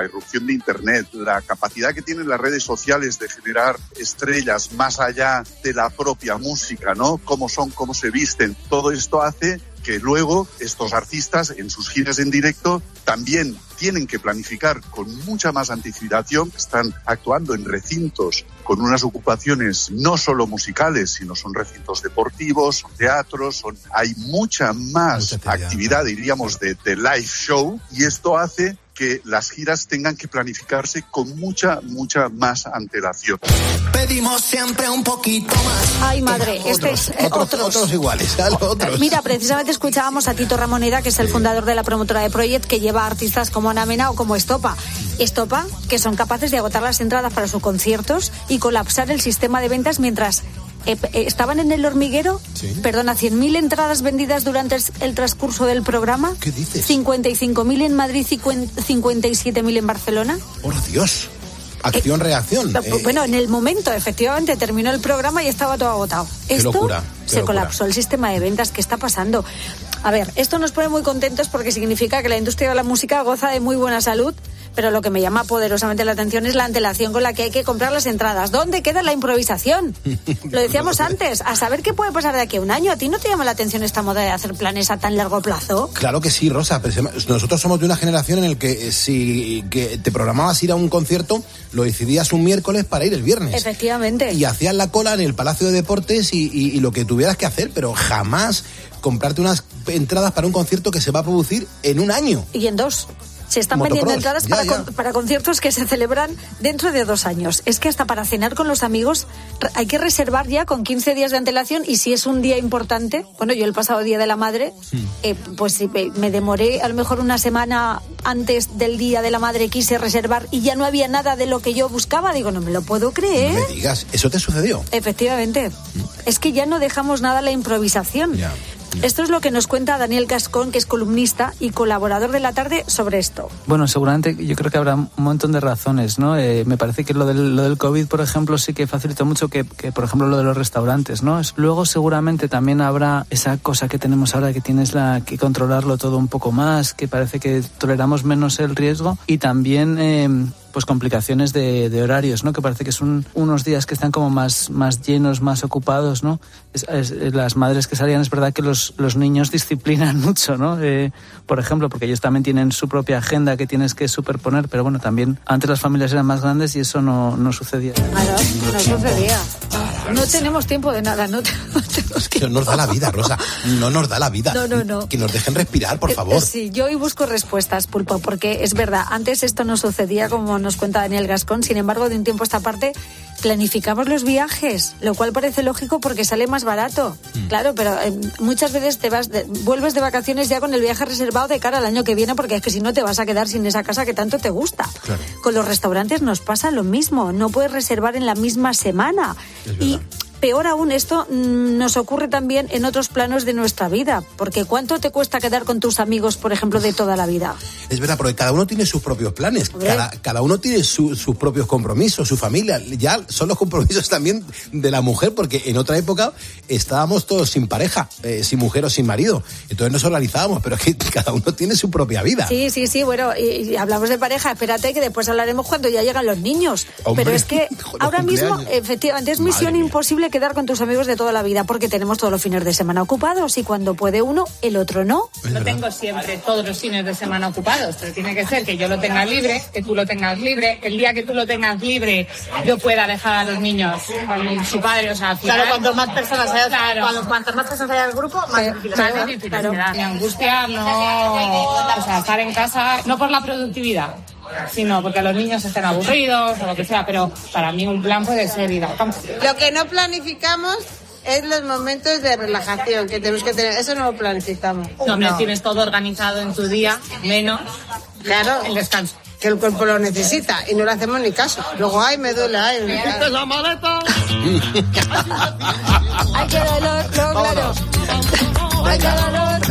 irrupción de Internet, la capacidad que tienen las redes sociales de generar estrellas más allá de la propia música, ¿no? Cómo son, cómo se visten, todo esto hace que luego estos artistas en sus giras en directo también tienen que planificar con mucha más anticipación. Están actuando en recintos con unas ocupaciones no solo musicales, sino son recintos deportivos, son teatros, son, hay mucha más mucha actividad, diríamos, de, de live show, y esto hace que las giras tengan que planificarse con mucha, mucha más antelación. Pedimos siempre un poquito más. Ay, madre, este otros, es eh, otros, otros. otros iguales, a los otros. Mira, precisamente escuchábamos a Tito Ramoneda, que es el fundador de la promotora de Project, que lleva a artistas como Ana Mena o como Estopa. Estopa, que son capaces de agotar las entradas para sus conciertos y colapsar el sistema de ventas mientras eh, eh, estaban en El Hormiguero, sí. Perdona, cien mil entradas vendidas durante el transcurso del programa. ¿Qué dices? cincuenta y cinco mil en Madrid y cincuenta y siete mil en Barcelona. ¡Por Dios! Acción, eh, reacción. Eh. Bueno, en el momento, efectivamente, terminó el programa y estaba todo agotado. Qué Esto locura, qué se locura. colapsó el sistema de ventas. ¿Qué está pasando? A ver, esto nos pone muy contentos porque significa que la industria de la música goza de muy buena salud, pero lo que me llama poderosamente la atención es la antelación con la que hay que comprar las entradas. ¿Dónde queda la improvisación? Lo decíamos antes, a saber qué puede pasar de aquí a un año. ¿A ti no te llama la atención esta moda de hacer planes a tan largo plazo? Claro que sí, Rosa. Nosotros somos de una generación en la que si que te programabas ir a un concierto, lo decidías un miércoles para ir el viernes. Efectivamente. Y hacías la cola en el Palacio de Deportes y, y, y lo que tuvieras que hacer, pero jamás comprarte unas entradas para un concierto que se va a producir en un año. Y en dos. Se están Motocross, vendiendo entradas ya, para, ya. Con, para conciertos que se celebran dentro de dos años. Es que hasta para cenar con los amigos hay que reservar ya con quince días de antelación, y si es un día importante, bueno, yo el pasado Día de la Madre, sí. eh, pues me demoré a lo mejor una semana antes del Día de la Madre, quise reservar y ya no había nada de lo que yo buscaba. Digo, no me lo puedo creer. No me digas, ¿eso te sucedió? Efectivamente. ¿Mm? Es que ya no dejamos nada a la improvisación. Ya. Esto es lo que nos cuenta Daniel Gascón, que es columnista y colaborador de La Tarde, sobre esto. Bueno, seguramente yo creo que habrá un montón de razones, ¿no? Eh, me parece que lo del, lo del COVID, por ejemplo, sí que facilitó mucho que, que, por ejemplo, lo de los restaurantes, ¿no? Luego seguramente también habrá esa cosa que tenemos ahora, que tienes la que controlarlo todo un poco más, que parece que toleramos menos el riesgo, y también eh, pues complicaciones de, de horarios, ¿no? Que parece que son unos días que están como más, más llenos, más ocupados, ¿no? Es, es, las madres que salían, es verdad que los, los niños disciplinan mucho, ¿no? Eh, por ejemplo, porque ellos también tienen su propia agenda que tienes que superponer, pero bueno, también antes las familias eran más grandes y eso no, no sucedía. Claro, no sucedía. No tenemos tiempo de nada, no, te, no Es que no nos da la vida, Rosa, no nos da la vida. No, no, no. Que nos dejen respirar, por favor. Sí, yo hoy busco respuestas, Pulpo, porque es verdad, antes esto no sucedía, como nos cuenta Daniel Gascón. Sin embargo, de un tiempo a esta parte planificamos los viajes, lo cual parece lógico porque sale más barato. Mm. Claro, pero eh, muchas veces te vas de, vuelves de vacaciones ya con el viaje reservado de cara al año que viene, porque es que si no te vas a quedar sin esa casa que tanto te gusta. Claro. Con los restaurantes nos pasa lo mismo, no puedes reservar en la misma semana. Y peor aún, esto nos ocurre también en otros planos de nuestra vida, porque ¿cuánto te cuesta quedar con tus amigos, por ejemplo, de toda la vida? Es verdad, porque cada uno tiene sus propios planes, cada, cada uno tiene su, sus propios compromisos, su familia. Ya son los compromisos también de la mujer, porque en otra época estábamos todos sin pareja, eh, sin mujer o sin marido, entonces nos organizábamos, pero es que cada uno tiene su propia vida. Sí, sí, sí, bueno, y, y hablamos de pareja, espérate que después hablaremos cuando ya llegan los niños. Hombre, pero es que ahora mismo, efectivamente, es misión imposible quedar con tus amigos de toda la vida, porque tenemos todos los fines de semana ocupados y cuando puede uno, el otro no. Lo tengo siempre, todos los fines de semana ocupados, pero tiene que ser que yo lo tenga libre, que tú lo tengas libre, el día que tú lo tengas libre yo pueda dejar a los niños con su padre, o sea, al final, claro, cuanto más personas haya, claro. cuando, cuantas más personas haya en el grupo, más sí, difícil. Claro, difícil claro. Mi angustia no, o sea, estar en casa, no por la productividad, sino porque los niños estén aburridos o lo que sea, pero para mí un plan puede ser ir al campo. Lo que no planificamos es los momentos de relajación que tenemos que tener, eso no lo planificamos. No, no. Tienes todo organizado en tu día, menos claro, el descanso. Que el cuerpo lo necesita y no le hacemos ni caso. Luego, ay, me duele, ay, me ¡esta es la maleta! ¡Ay, qué dolor! No, claro. ¡Ay, qué dolor!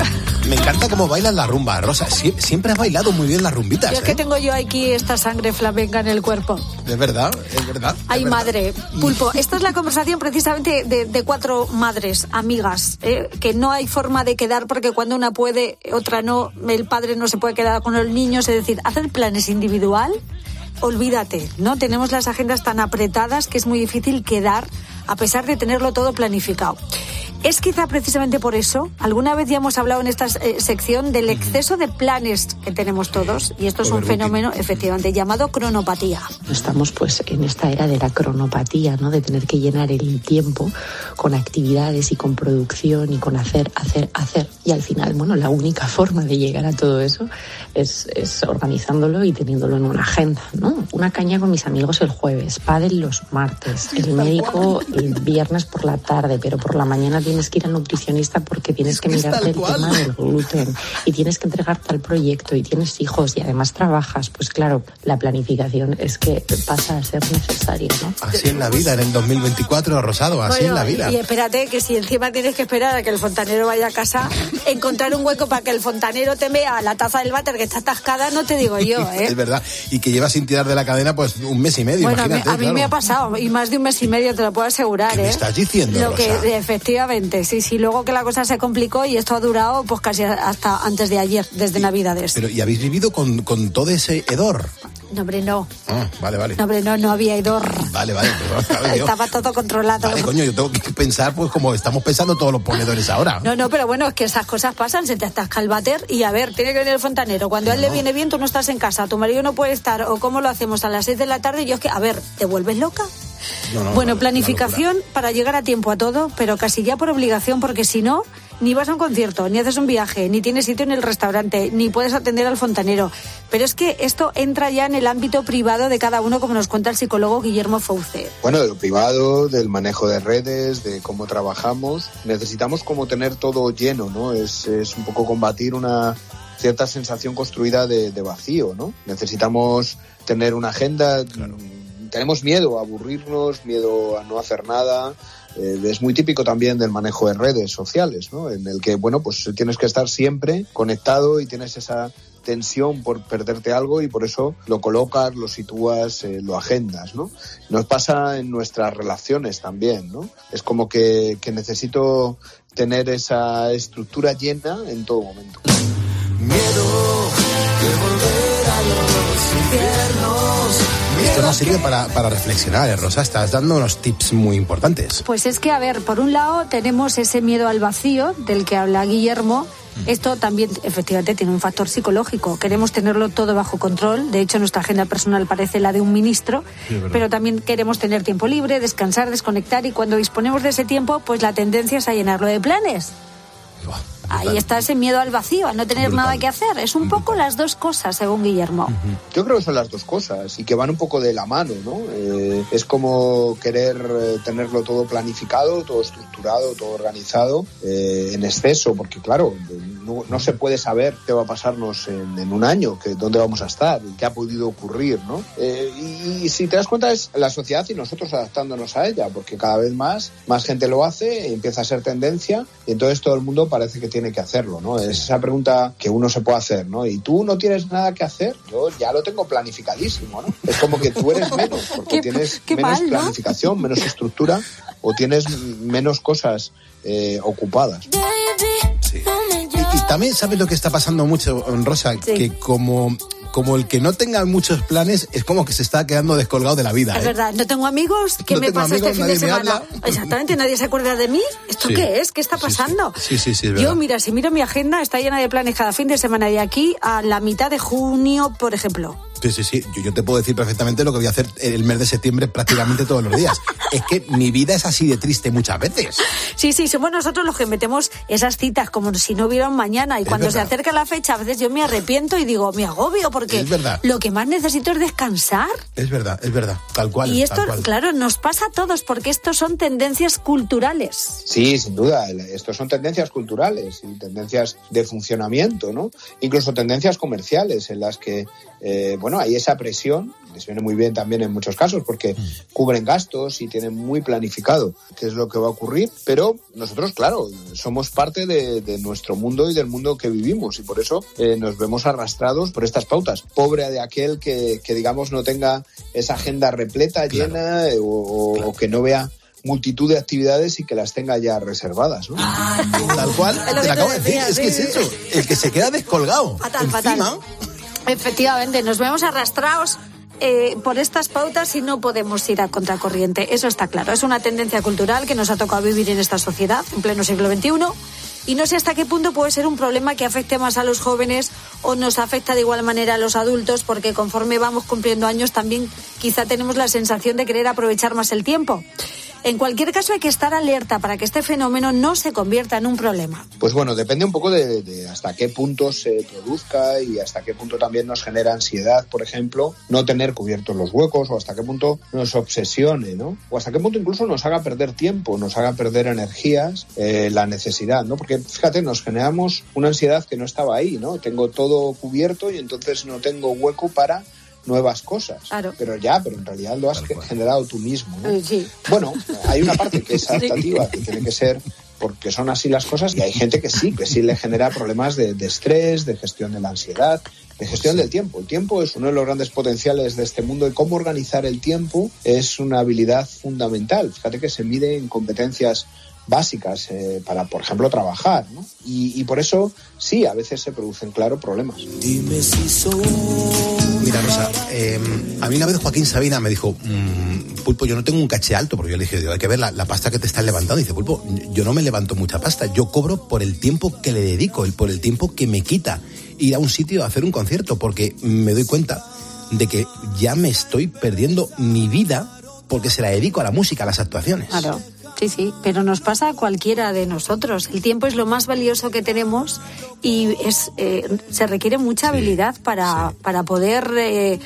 Me encanta cómo bailas la rumba, Rosa. Sie- siempre has bailado muy bien las rumbitas. Yo es ¿eh? que tengo yo aquí esta sangre flamenca en el cuerpo. Es verdad, es verdad. Ay, es verdad. madre, Pulpo, esta es la conversación precisamente de, de cuatro madres, amigas, ¿eh? Que no hay forma de quedar porque cuando una puede, otra no, el padre no se puede quedar con los niños, es decir, hacer planes individual, olvídate, ¿no? Tenemos las agendas tan apretadas que es muy difícil quedar a pesar de tenerlo todo planificado. Es quizá precisamente por eso, alguna vez ya hemos hablado en esta eh, sección del exceso de planes que tenemos todos, y esto es un fenómeno efectivamente llamado cronopatía. Estamos pues en esta era de la cronopatía, ¿no? De tener que llenar el tiempo con actividades y con producción y con hacer, hacer, hacer. Y al final, bueno, la única forma de llegar a todo eso es, es organizándolo y teniéndolo en una agenda, ¿no? Una caña con mis amigos el jueves, pádel los martes, el médico el viernes por la tarde, pero por la mañana tienes que ir al nutricionista porque tienes que mirarte el tema del gluten y tienes que entregar tal proyecto y tienes hijos y además trabajas. Pues claro, la planificación es que pasa a ser necesaria, ¿no? Así en la vida, en el dos mil veinticuatro, Rosado, así Bueno, en la vida. Y espérate que si encima tienes que esperar a que el fontanero vaya a casa, encontrar un hueco para que el fontanero te vea la taza del váter que está atascada, no te digo yo, ¿eh? Es verdad, y que llevas sin tirar de la cadena pues un mes y medio, Bueno, a mí, imagínate. a mí claro. me ha pasado, y más de un mes y medio, te lo puedo asegurar, ¿Qué ¿eh? me estás diciendo, Lo Rosa? que, efectivamente, sí, sí, luego que la cosa se complicó y esto ha durado pues casi hasta antes de ayer, desde Navidades. Pero, ¿y habéis vivido con, con todo ese hedor? No, hombre, no. Ah, vale, vale. No, hombre, no, no había hedor. Vale, vale. Pues, vale, yo- Estaba todo controlado. Vale, coño, yo tengo que pensar pues como estamos pensando todos los ponedores ahora. No, no, pero bueno, es que esas cosas pasan, se te atasca el váter y a ver, tiene que venir el fontanero. Cuando a él le viene bien, tú no estás en casa, tu marido no puede estar, o cómo lo hacemos a las seis de la tarde, y yo es que, a ver, ¿te vuelves loca? No, no, Bueno, no, planificación para llegar a tiempo a todo, pero casi ya por obligación, porque si no, ni vas a un concierto, ni haces un viaje, ni tienes sitio en el restaurante, ni puedes atender al fontanero. Pero es que esto entra ya en el ámbito privado de cada uno, como nos cuenta el psicólogo Guillermo Fouce. Bueno, de lo privado, del manejo de redes, de cómo trabajamos, necesitamos como tener todo lleno, ¿no? Es, es un poco combatir una cierta sensación construida de, de vacío, ¿no? Necesitamos tener una agenda. Claro. Tenemos miedo a aburrirnos, miedo a no hacer nada. Eh, es muy típico también del manejo de redes sociales, ¿no? En el que, bueno, pues tienes que estar siempre conectado y tienes esa tensión por perderte algo y por eso lo colocas, lo sitúas, eh, lo agendas, ¿no? Nos pasa en nuestras relaciones también, ¿no? Es como que, que necesito tener esa estructura llena en todo momento. Miedo de volver a los infiernos. Esto nos sirve para, para reflexionar, ¿eh, Rosa? Estás dando unos tips muy importantes. Pues es que, a ver, por un lado tenemos ese miedo al vacío del que habla Guillermo. Esto también, efectivamente, tiene un factor psicológico. Queremos tenerlo todo bajo control. De hecho, nuestra agenda personal parece la de un ministro. Sí, pero también queremos tener tiempo libre, descansar, desconectar. Y cuando disponemos de ese tiempo, pues la tendencia es a llenarlo de planes. Ahí está ese miedo al vacío, a no tener brutal. Nada que hacer. Es un poco las dos cosas, según Guillermo. Yo creo que son las dos cosas y que van un poco de la mano, ¿no? Eh, es como querer eh, tenerlo todo planificado, todo estructurado, todo organizado, eh, en exceso, porque claro, no, no se puede saber qué va a pasarnos en, en un año, que, dónde vamos a estar, qué ha podido ocurrir, ¿no? Eh, y, y si te das cuenta es la sociedad y nosotros adaptándonos a ella, porque cada vez más, más gente lo hace, empieza a ser tendencia y entonces todo el mundo parece que tiene que hacerlo, ¿no? Es esa pregunta que uno se puede hacer, ¿no? ¿Y tú no tienes nada que hacer? Yo ya lo tengo planificadísimo, ¿no? Es como que tú eres menos, porque qué, tienes qué menos mal, ¿no? planificación, menos estructura o tienes menos cosas eh, ocupadas. Sí. Y, y también sabes lo que está pasando mucho, Rosa, sí. que como... como el que no tenga muchos planes es como que se está quedando descolgado de la vida. Es ¿eh? verdad, no tengo amigos, ¿qué no me pasa amigos, este fin de semana? Exactamente, nadie se acuerda de mí. ¿Esto sí. qué es? ¿Qué está pasando? Sí, sí, sí, sí es Yo, mira, si miro mi agenda, está llena de planes cada fin de semana de aquí a la mitad de junio, por ejemplo. Sí, sí, sí. Yo, yo te puedo decir perfectamente lo que voy a hacer el mes de septiembre prácticamente todos los días. Es que mi vida es así de triste muchas veces. Sí, sí, somos nosotros los que metemos esas citas como si no hubiera un mañana. Y es cuando verdad. Se acerca la fecha, a veces yo me arrepiento y digo, me agobio porque es verdad. Lo que más necesito es descansar. Es verdad, es verdad. Tal cual. Y esto, tal cual. claro, nos pasa a todos porque estos son tendencias culturales. Sí, sin duda. Estos son tendencias culturales y tendencias de funcionamiento, ¿no? Incluso tendencias comerciales en las que, eh, bueno, bueno, hay esa presión, les viene muy bien también en muchos casos porque cubren gastos y tienen muy planificado qué es lo que va a ocurrir, pero nosotros, claro, somos parte de, de nuestro mundo y del mundo que vivimos y por eso eh, nos vemos arrastrados por estas pautas. Pobre de aquel que, que digamos, no tenga esa agenda repleta, claro, llena eh, o, claro. o que no vea multitud de actividades y que las tenga ya reservadas, ¿no? Tal cual, te lo acabo de decir, es que es eso, el que se queda descolgado. Fatal, encima. fatal. Efectivamente, nos vemos arrastrados eh, por estas pautas y no podemos ir a contracorriente, eso está claro. Es una tendencia cultural que nos ha tocado vivir en esta sociedad en pleno siglo veintiuno y no sé hasta qué punto puede ser un problema que afecte más a los jóvenes o nos afecta de igual manera a los adultos, porque conforme vamos cumpliendo años también quizá tenemos la sensación de querer aprovechar más el tiempo. En cualquier caso hay que estar alerta para que este fenómeno no se convierta en un problema. Pues bueno, depende un poco de, de hasta qué punto se produzca y hasta qué punto también nos genera ansiedad, por ejemplo, no tener cubiertos los huecos, o hasta qué punto nos obsesione, ¿no? O hasta qué punto incluso nos haga perder tiempo, nos haga perder energías, eh, la necesidad, ¿no? Porque fíjate, nos generamos una ansiedad que no estaba ahí, ¿no? Tengo todo cubierto y entonces no tengo hueco para nuevas cosas, claro. Pero ya, pero en realidad lo has generado tú mismo, ¿no? Sí. Bueno, hay una parte que es adaptativa, que tiene que ser porque son así las cosas, y hay gente que sí, que sí le genera problemas de, de estrés, de gestión de la ansiedad, de gestión del tiempo. El tiempo es uno de los grandes potenciales de este mundo y cómo organizar el tiempo es una habilidad fundamental. Fíjate que se mide en competencias básicas eh, para, por ejemplo, trabajar, ¿no? Y, y por eso, sí, a veces se producen, claro, problemas. Dime si soy... Mira, Rosa, eh, a mí una vez Joaquín Sabina me dijo, mmm, Pulpo, yo no tengo un caché alto, porque yo le dije, hay que ver la, la pasta que te estás levantando. Y dice, Pulpo, yo no me levanto mucha pasta, yo cobro por el tiempo que le dedico, por el tiempo que me quita ir a un sitio a hacer un concierto, porque me doy cuenta de que ya me estoy perdiendo mi vida porque se la dedico a la música, a las actuaciones. Claro. Sí, sí, pero nos pasa a cualquiera de nosotros. El tiempo es lo más valioso que tenemos y es eh, se requiere mucha habilidad para, sí. para poder eh,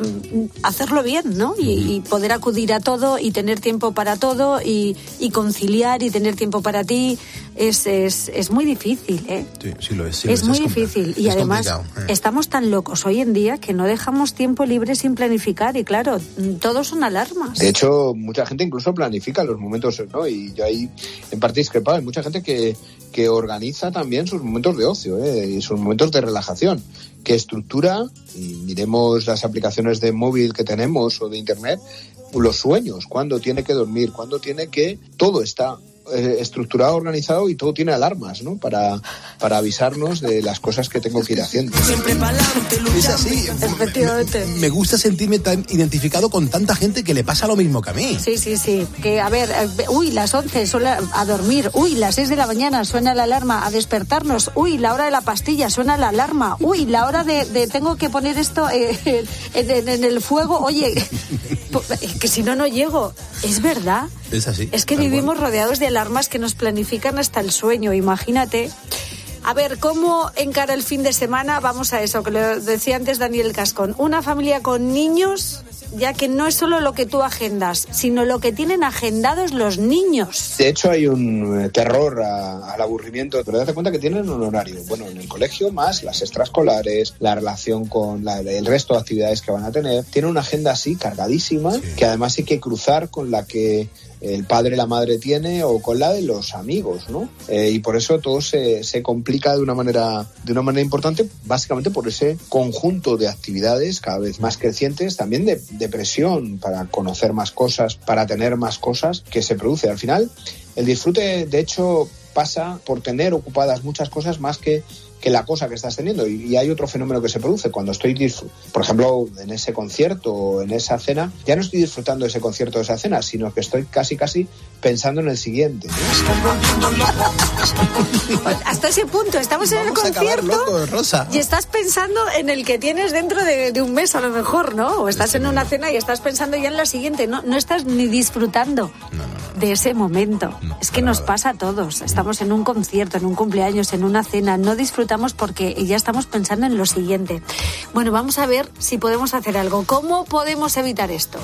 hacerlo bien, ¿no? Y, y poder acudir a todo y tener tiempo para todo y, y conciliar y tener tiempo para ti. Es, es, es muy difícil, ¿eh? Sí, sí lo es. Sí es lo muy es, difícil. Es y además eh. estamos tan locos hoy en día que no dejamos tiempo libre sin planificar. Y claro, todos son alarmas. De hecho, mucha gente incluso planifica los momentos, ¿no? Y yo ahí en parte discrepado. Hay mucha gente que, que organiza también sus momentos de ocio, ¿eh? Y sus momentos de relajación, que estructura, y miremos las aplicaciones de móvil que tenemos o de internet, los sueños, cuándo tiene que dormir, cuándo tiene que... Todo está eh, estructurado, organizado y todo tiene alarmas, ¿no? Para, para avisarnos de las cosas que tengo que ir haciendo. Es así. Efectivamente. Me, me gusta sentirme tan identificado con tanta gente que le pasa lo mismo que a mí. Sí, sí, sí. Que, a ver, uy, las once suena a dormir. Uy, las seis de la mañana suena la alarma a despertarnos. Uy, la hora de la pastilla suena la alarma. Uy, la hora de, de tengo que poner esto eh, en, en, en el fuego. Oye, que si no, no llego. Es verdad. Es así. Es que vivimos bueno. rodeados de alarmas que nos planifican hasta el sueño, imagínate. A ver, ¿cómo encara el fin de semana? Vamos a eso, que lo decía antes Daniel Cascón. Una familia con niños, ya que no es solo lo que tú agendas, sino lo que tienen agendados los niños. De hecho, hay un terror a, al aburrimiento, pero date cuenta que tienen un horario. Bueno, en el colegio más las extraescolares, la relación con la, el resto de actividades que van a tener. Tienen una agenda así, cargadísima, sí. que además hay que cruzar con la que el padre, la madre tiene o con la de los amigos, ¿no? Eh, y por eso todo se, se complica de una manera de una manera importante, básicamente por ese conjunto de actividades cada vez más crecientes, también de, de presión para conocer más cosas, para tener más cosas que se produce. Al final, el disfrute, de hecho, pasa por tener ocupadas muchas cosas más que que la cosa que estás teniendo. Y, y hay otro fenómeno que se produce cuando estoy, disfr- por ejemplo, en ese concierto o en esa cena, ya no estoy disfrutando de ese concierto o de esa cena, sino que estoy casi, casi pensando en el siguiente. Pues hasta ese punto, estamos en Vamos el concierto locos, Rosa. y estás pensando en el que tienes dentro de, de un mes a lo mejor, ¿no? O estás en una cena y estás pensando ya en la siguiente, no, no estás ni disfrutando no, no, no, de ese momento. No, es que nos nada. pasa a todos, estamos en un concierto, en un cumpleaños, en una cena, no disfrutamos porque ya estamos pensando en lo siguiente. Bueno, vamos a ver si podemos hacer algo. ¿Cómo podemos evitar esto?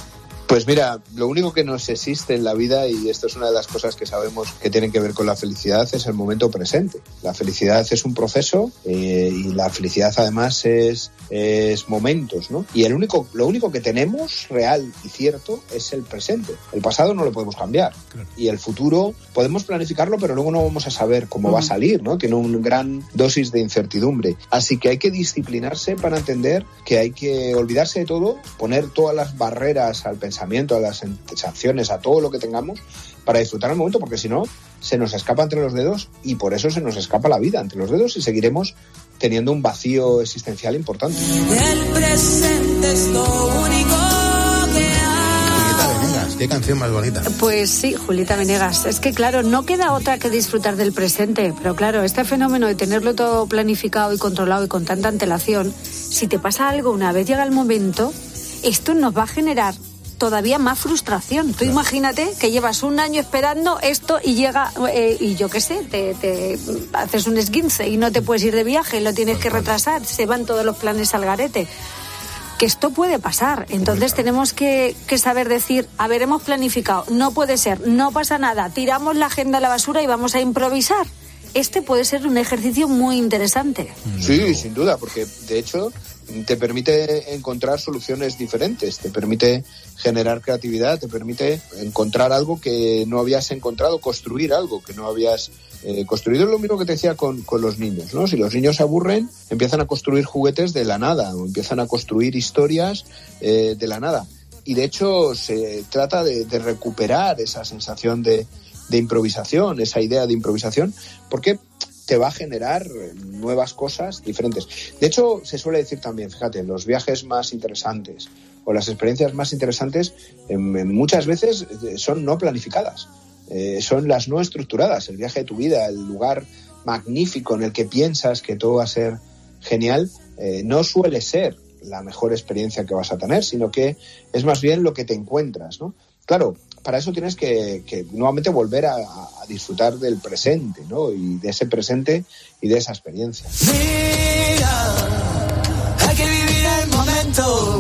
Pues mira, lo único que nos existe en la vida, y esto es una de las cosas que sabemos que tienen que ver con la felicidad, es el momento presente. La felicidad es un proceso eh, y la felicidad además es, es momentos, ¿no? Y el único, lo único que tenemos real y cierto es el presente. El pasado no lo podemos cambiar. Claro. Y el futuro podemos planificarlo, pero luego no vamos a saber cómo uh-huh. va a salir, ¿no? Tiene una gran dosis de incertidumbre. Así que hay que disciplinarse para entender que hay que olvidarse de todo, poner todas las barreras al pensamiento, a las sensaciones, a todo lo que tengamos para disfrutar el momento, porque si no, se nos escapa entre los dedos y por eso se nos escapa la vida entre los dedos y seguiremos teniendo un vacío existencial importante. El presente es lo único que hay. Julieta Venegas, qué canción más bonita. Pues sí, Julieta Venegas. Es que claro, no queda otra que disfrutar del presente, pero claro, este fenómeno de tenerlo todo planificado y controlado y con tanta antelación, si te pasa algo una vez llega el momento, esto nos va a generar todavía más frustración. Tú claro. Imagínate que llevas un año esperando esto y llega, eh, y yo qué sé, te, te haces un esguince y no te puedes ir de viaje, lo tienes que retrasar, se van todos los planes al garete. Que esto puede pasar. Entonces tenemos que, que saber decir, a ver, hemos planificado, no puede ser, no pasa nada, tiramos la agenda a la basura y vamos a improvisar. Este puede ser un ejercicio muy interesante. Sí, sin duda, porque de hecho te permite encontrar soluciones diferentes, te permite generar creatividad, te permite encontrar algo que no habías encontrado, construir algo que no habías eh, construido. Es lo mismo que te decía con, con los niños, ¿no? Si los niños se aburren, empiezan a construir juguetes de la nada o empiezan a construir historias eh, de la nada. Y de hecho se trata de, de recuperar esa sensación de, de improvisación, esa idea de improvisación, porque te va a generar nuevas cosas diferentes. De hecho, se suele decir también, fíjate, los viajes más interesantes o las experiencias más interesantes eh, muchas veces son no planificadas, eh, son las no estructuradas. El viaje de tu vida, el lugar magnífico en el que piensas que todo va a ser genial, eh, no suele ser la mejor experiencia que vas a tener, sino que es más bien lo que te encuentras, ¿no? Claro, para eso tienes que, que nuevamente volver a, a disfrutar del presente, ¿no? Y de ese presente y de esa experiencia. Mira, hay que vivir el momento.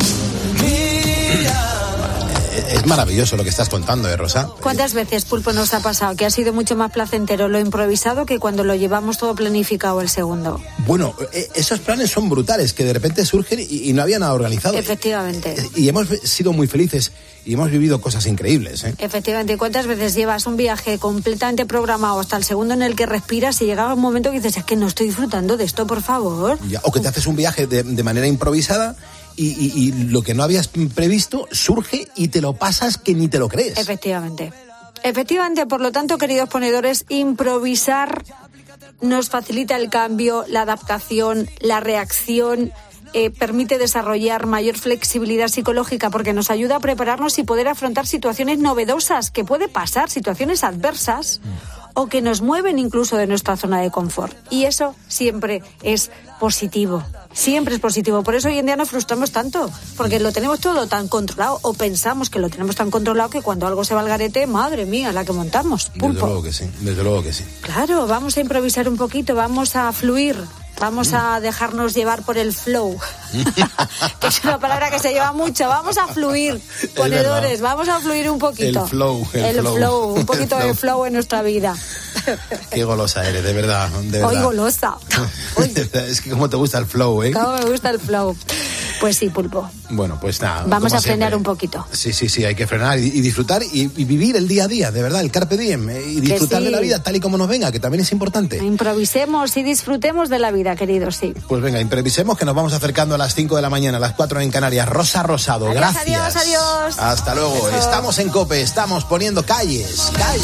Mira. Es maravilloso lo que estás contando, ¿eh, Rosa? ¿Cuántas veces, Pulpo, nos ha pasado que ha sido mucho más placentero lo improvisado que cuando lo llevamos todo planificado el segundo? Bueno, esos planes son brutales, que de repente surgen y, y no había nada organizado. Efectivamente. Y hemos sido muy felices y hemos vivido cosas increíbles, ¿eh? Efectivamente. ¿Cuántas veces llevas un viaje completamente programado hasta el segundo en el que respiras y llega un momento que dices, es que no estoy disfrutando de esto, por favor? Ya, o que te haces un viaje de, de manera improvisada y, y, y lo que no habías previsto surge y te lo pasas que ni te lo crees. Efectivamente. Efectivamente, por lo tanto, queridos ponedores, improvisar nos facilita el cambio, la adaptación, la reacción. Eh, permite desarrollar mayor flexibilidad psicológica porque nos ayuda a prepararnos y poder afrontar situaciones novedosas que puede pasar, situaciones adversas o que nos mueven incluso de nuestra zona de confort. Y eso siempre es positivo, siempre es positivo. Por eso hoy en día nos frustramos tanto, porque lo tenemos todo tan controlado o pensamos que lo tenemos tan controlado que cuando algo se va al garete, madre mía, la que montamos. Pulpo. Desde luego que sí, desde luego que sí. Claro, vamos a improvisar un poquito, vamos a fluir. Vamos a dejarnos llevar por el flow, que es una palabra que se lleva mucho. Vamos a fluir, ponedores, vamos a fluir un poquito. El flow, el, el flow. flow. Un poquito el de flow en nuestra vida. Qué golosa eres, de verdad. De verdad. Hoy golosa. Hoy. Es que como te gusta el flow, ¿eh? Cómo me gusta el flow. Pues sí, Pulpo. Bueno, pues nada. Vamos a frenar siempre. un poquito. Sí, sí, sí, hay que frenar y, y disfrutar y, y vivir el día a día, de verdad, el carpe diem. Eh, y disfrutar sí. de la vida tal y como nos venga, que también es importante. Improvisemos y disfrutemos de la vida, queridos, sí. Pues venga, improvisemos que nos vamos acercando a las cinco de la mañana, a las cuatro en Canarias. Rosa Rosado, adiós, gracias. Adiós, adiós. Hasta luego. Adiós. Estamos en COPE, estamos poniendo calles, calles.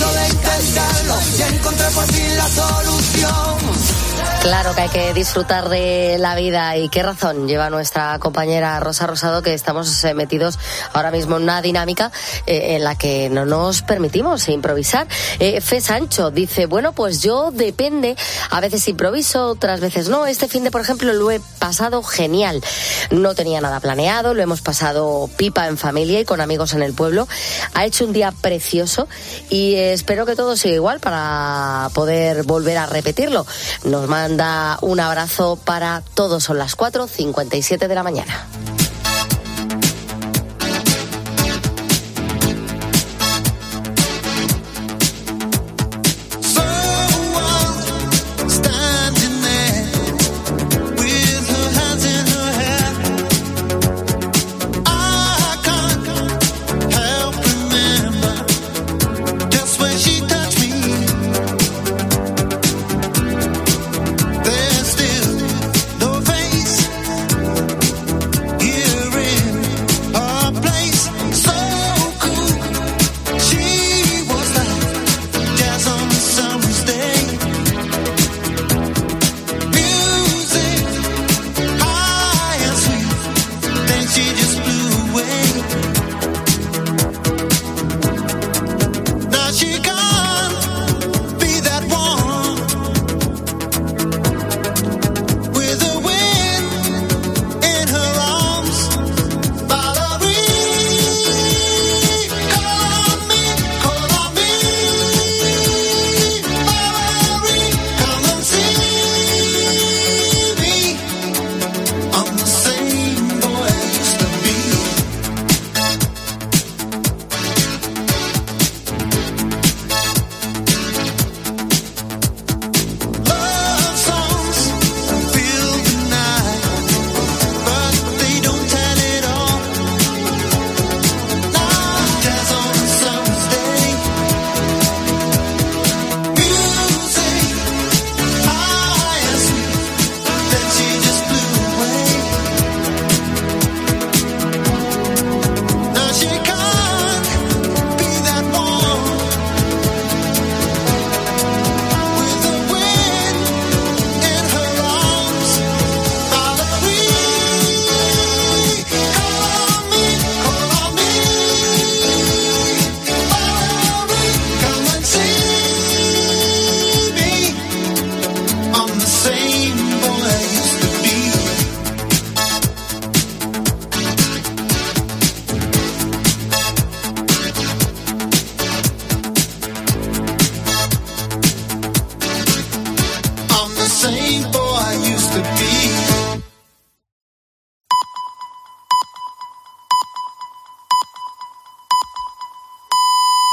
Claro que hay que disfrutar de la vida y qué razón lleva nuestra compañera Rosa Rosado, que estamos eh, metidos ahora mismo en una dinámica eh, en la que no nos permitimos improvisar. Eh, Fe Sancho dice, bueno, pues yo depende, a veces improviso, otras veces no. Este fin de, por ejemplo, lo he pasado genial. No tenía nada planeado, lo hemos pasado pipa en familia y con amigos en el pueblo. Ha hecho un día precioso y eh, espero que todo siga igual para poder volver a repetirlo. Nos manda un abrazo para todos. Son las cuatro cincuenta y siete de la mañana.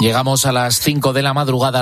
Llegamos a las cinco de la madrugada.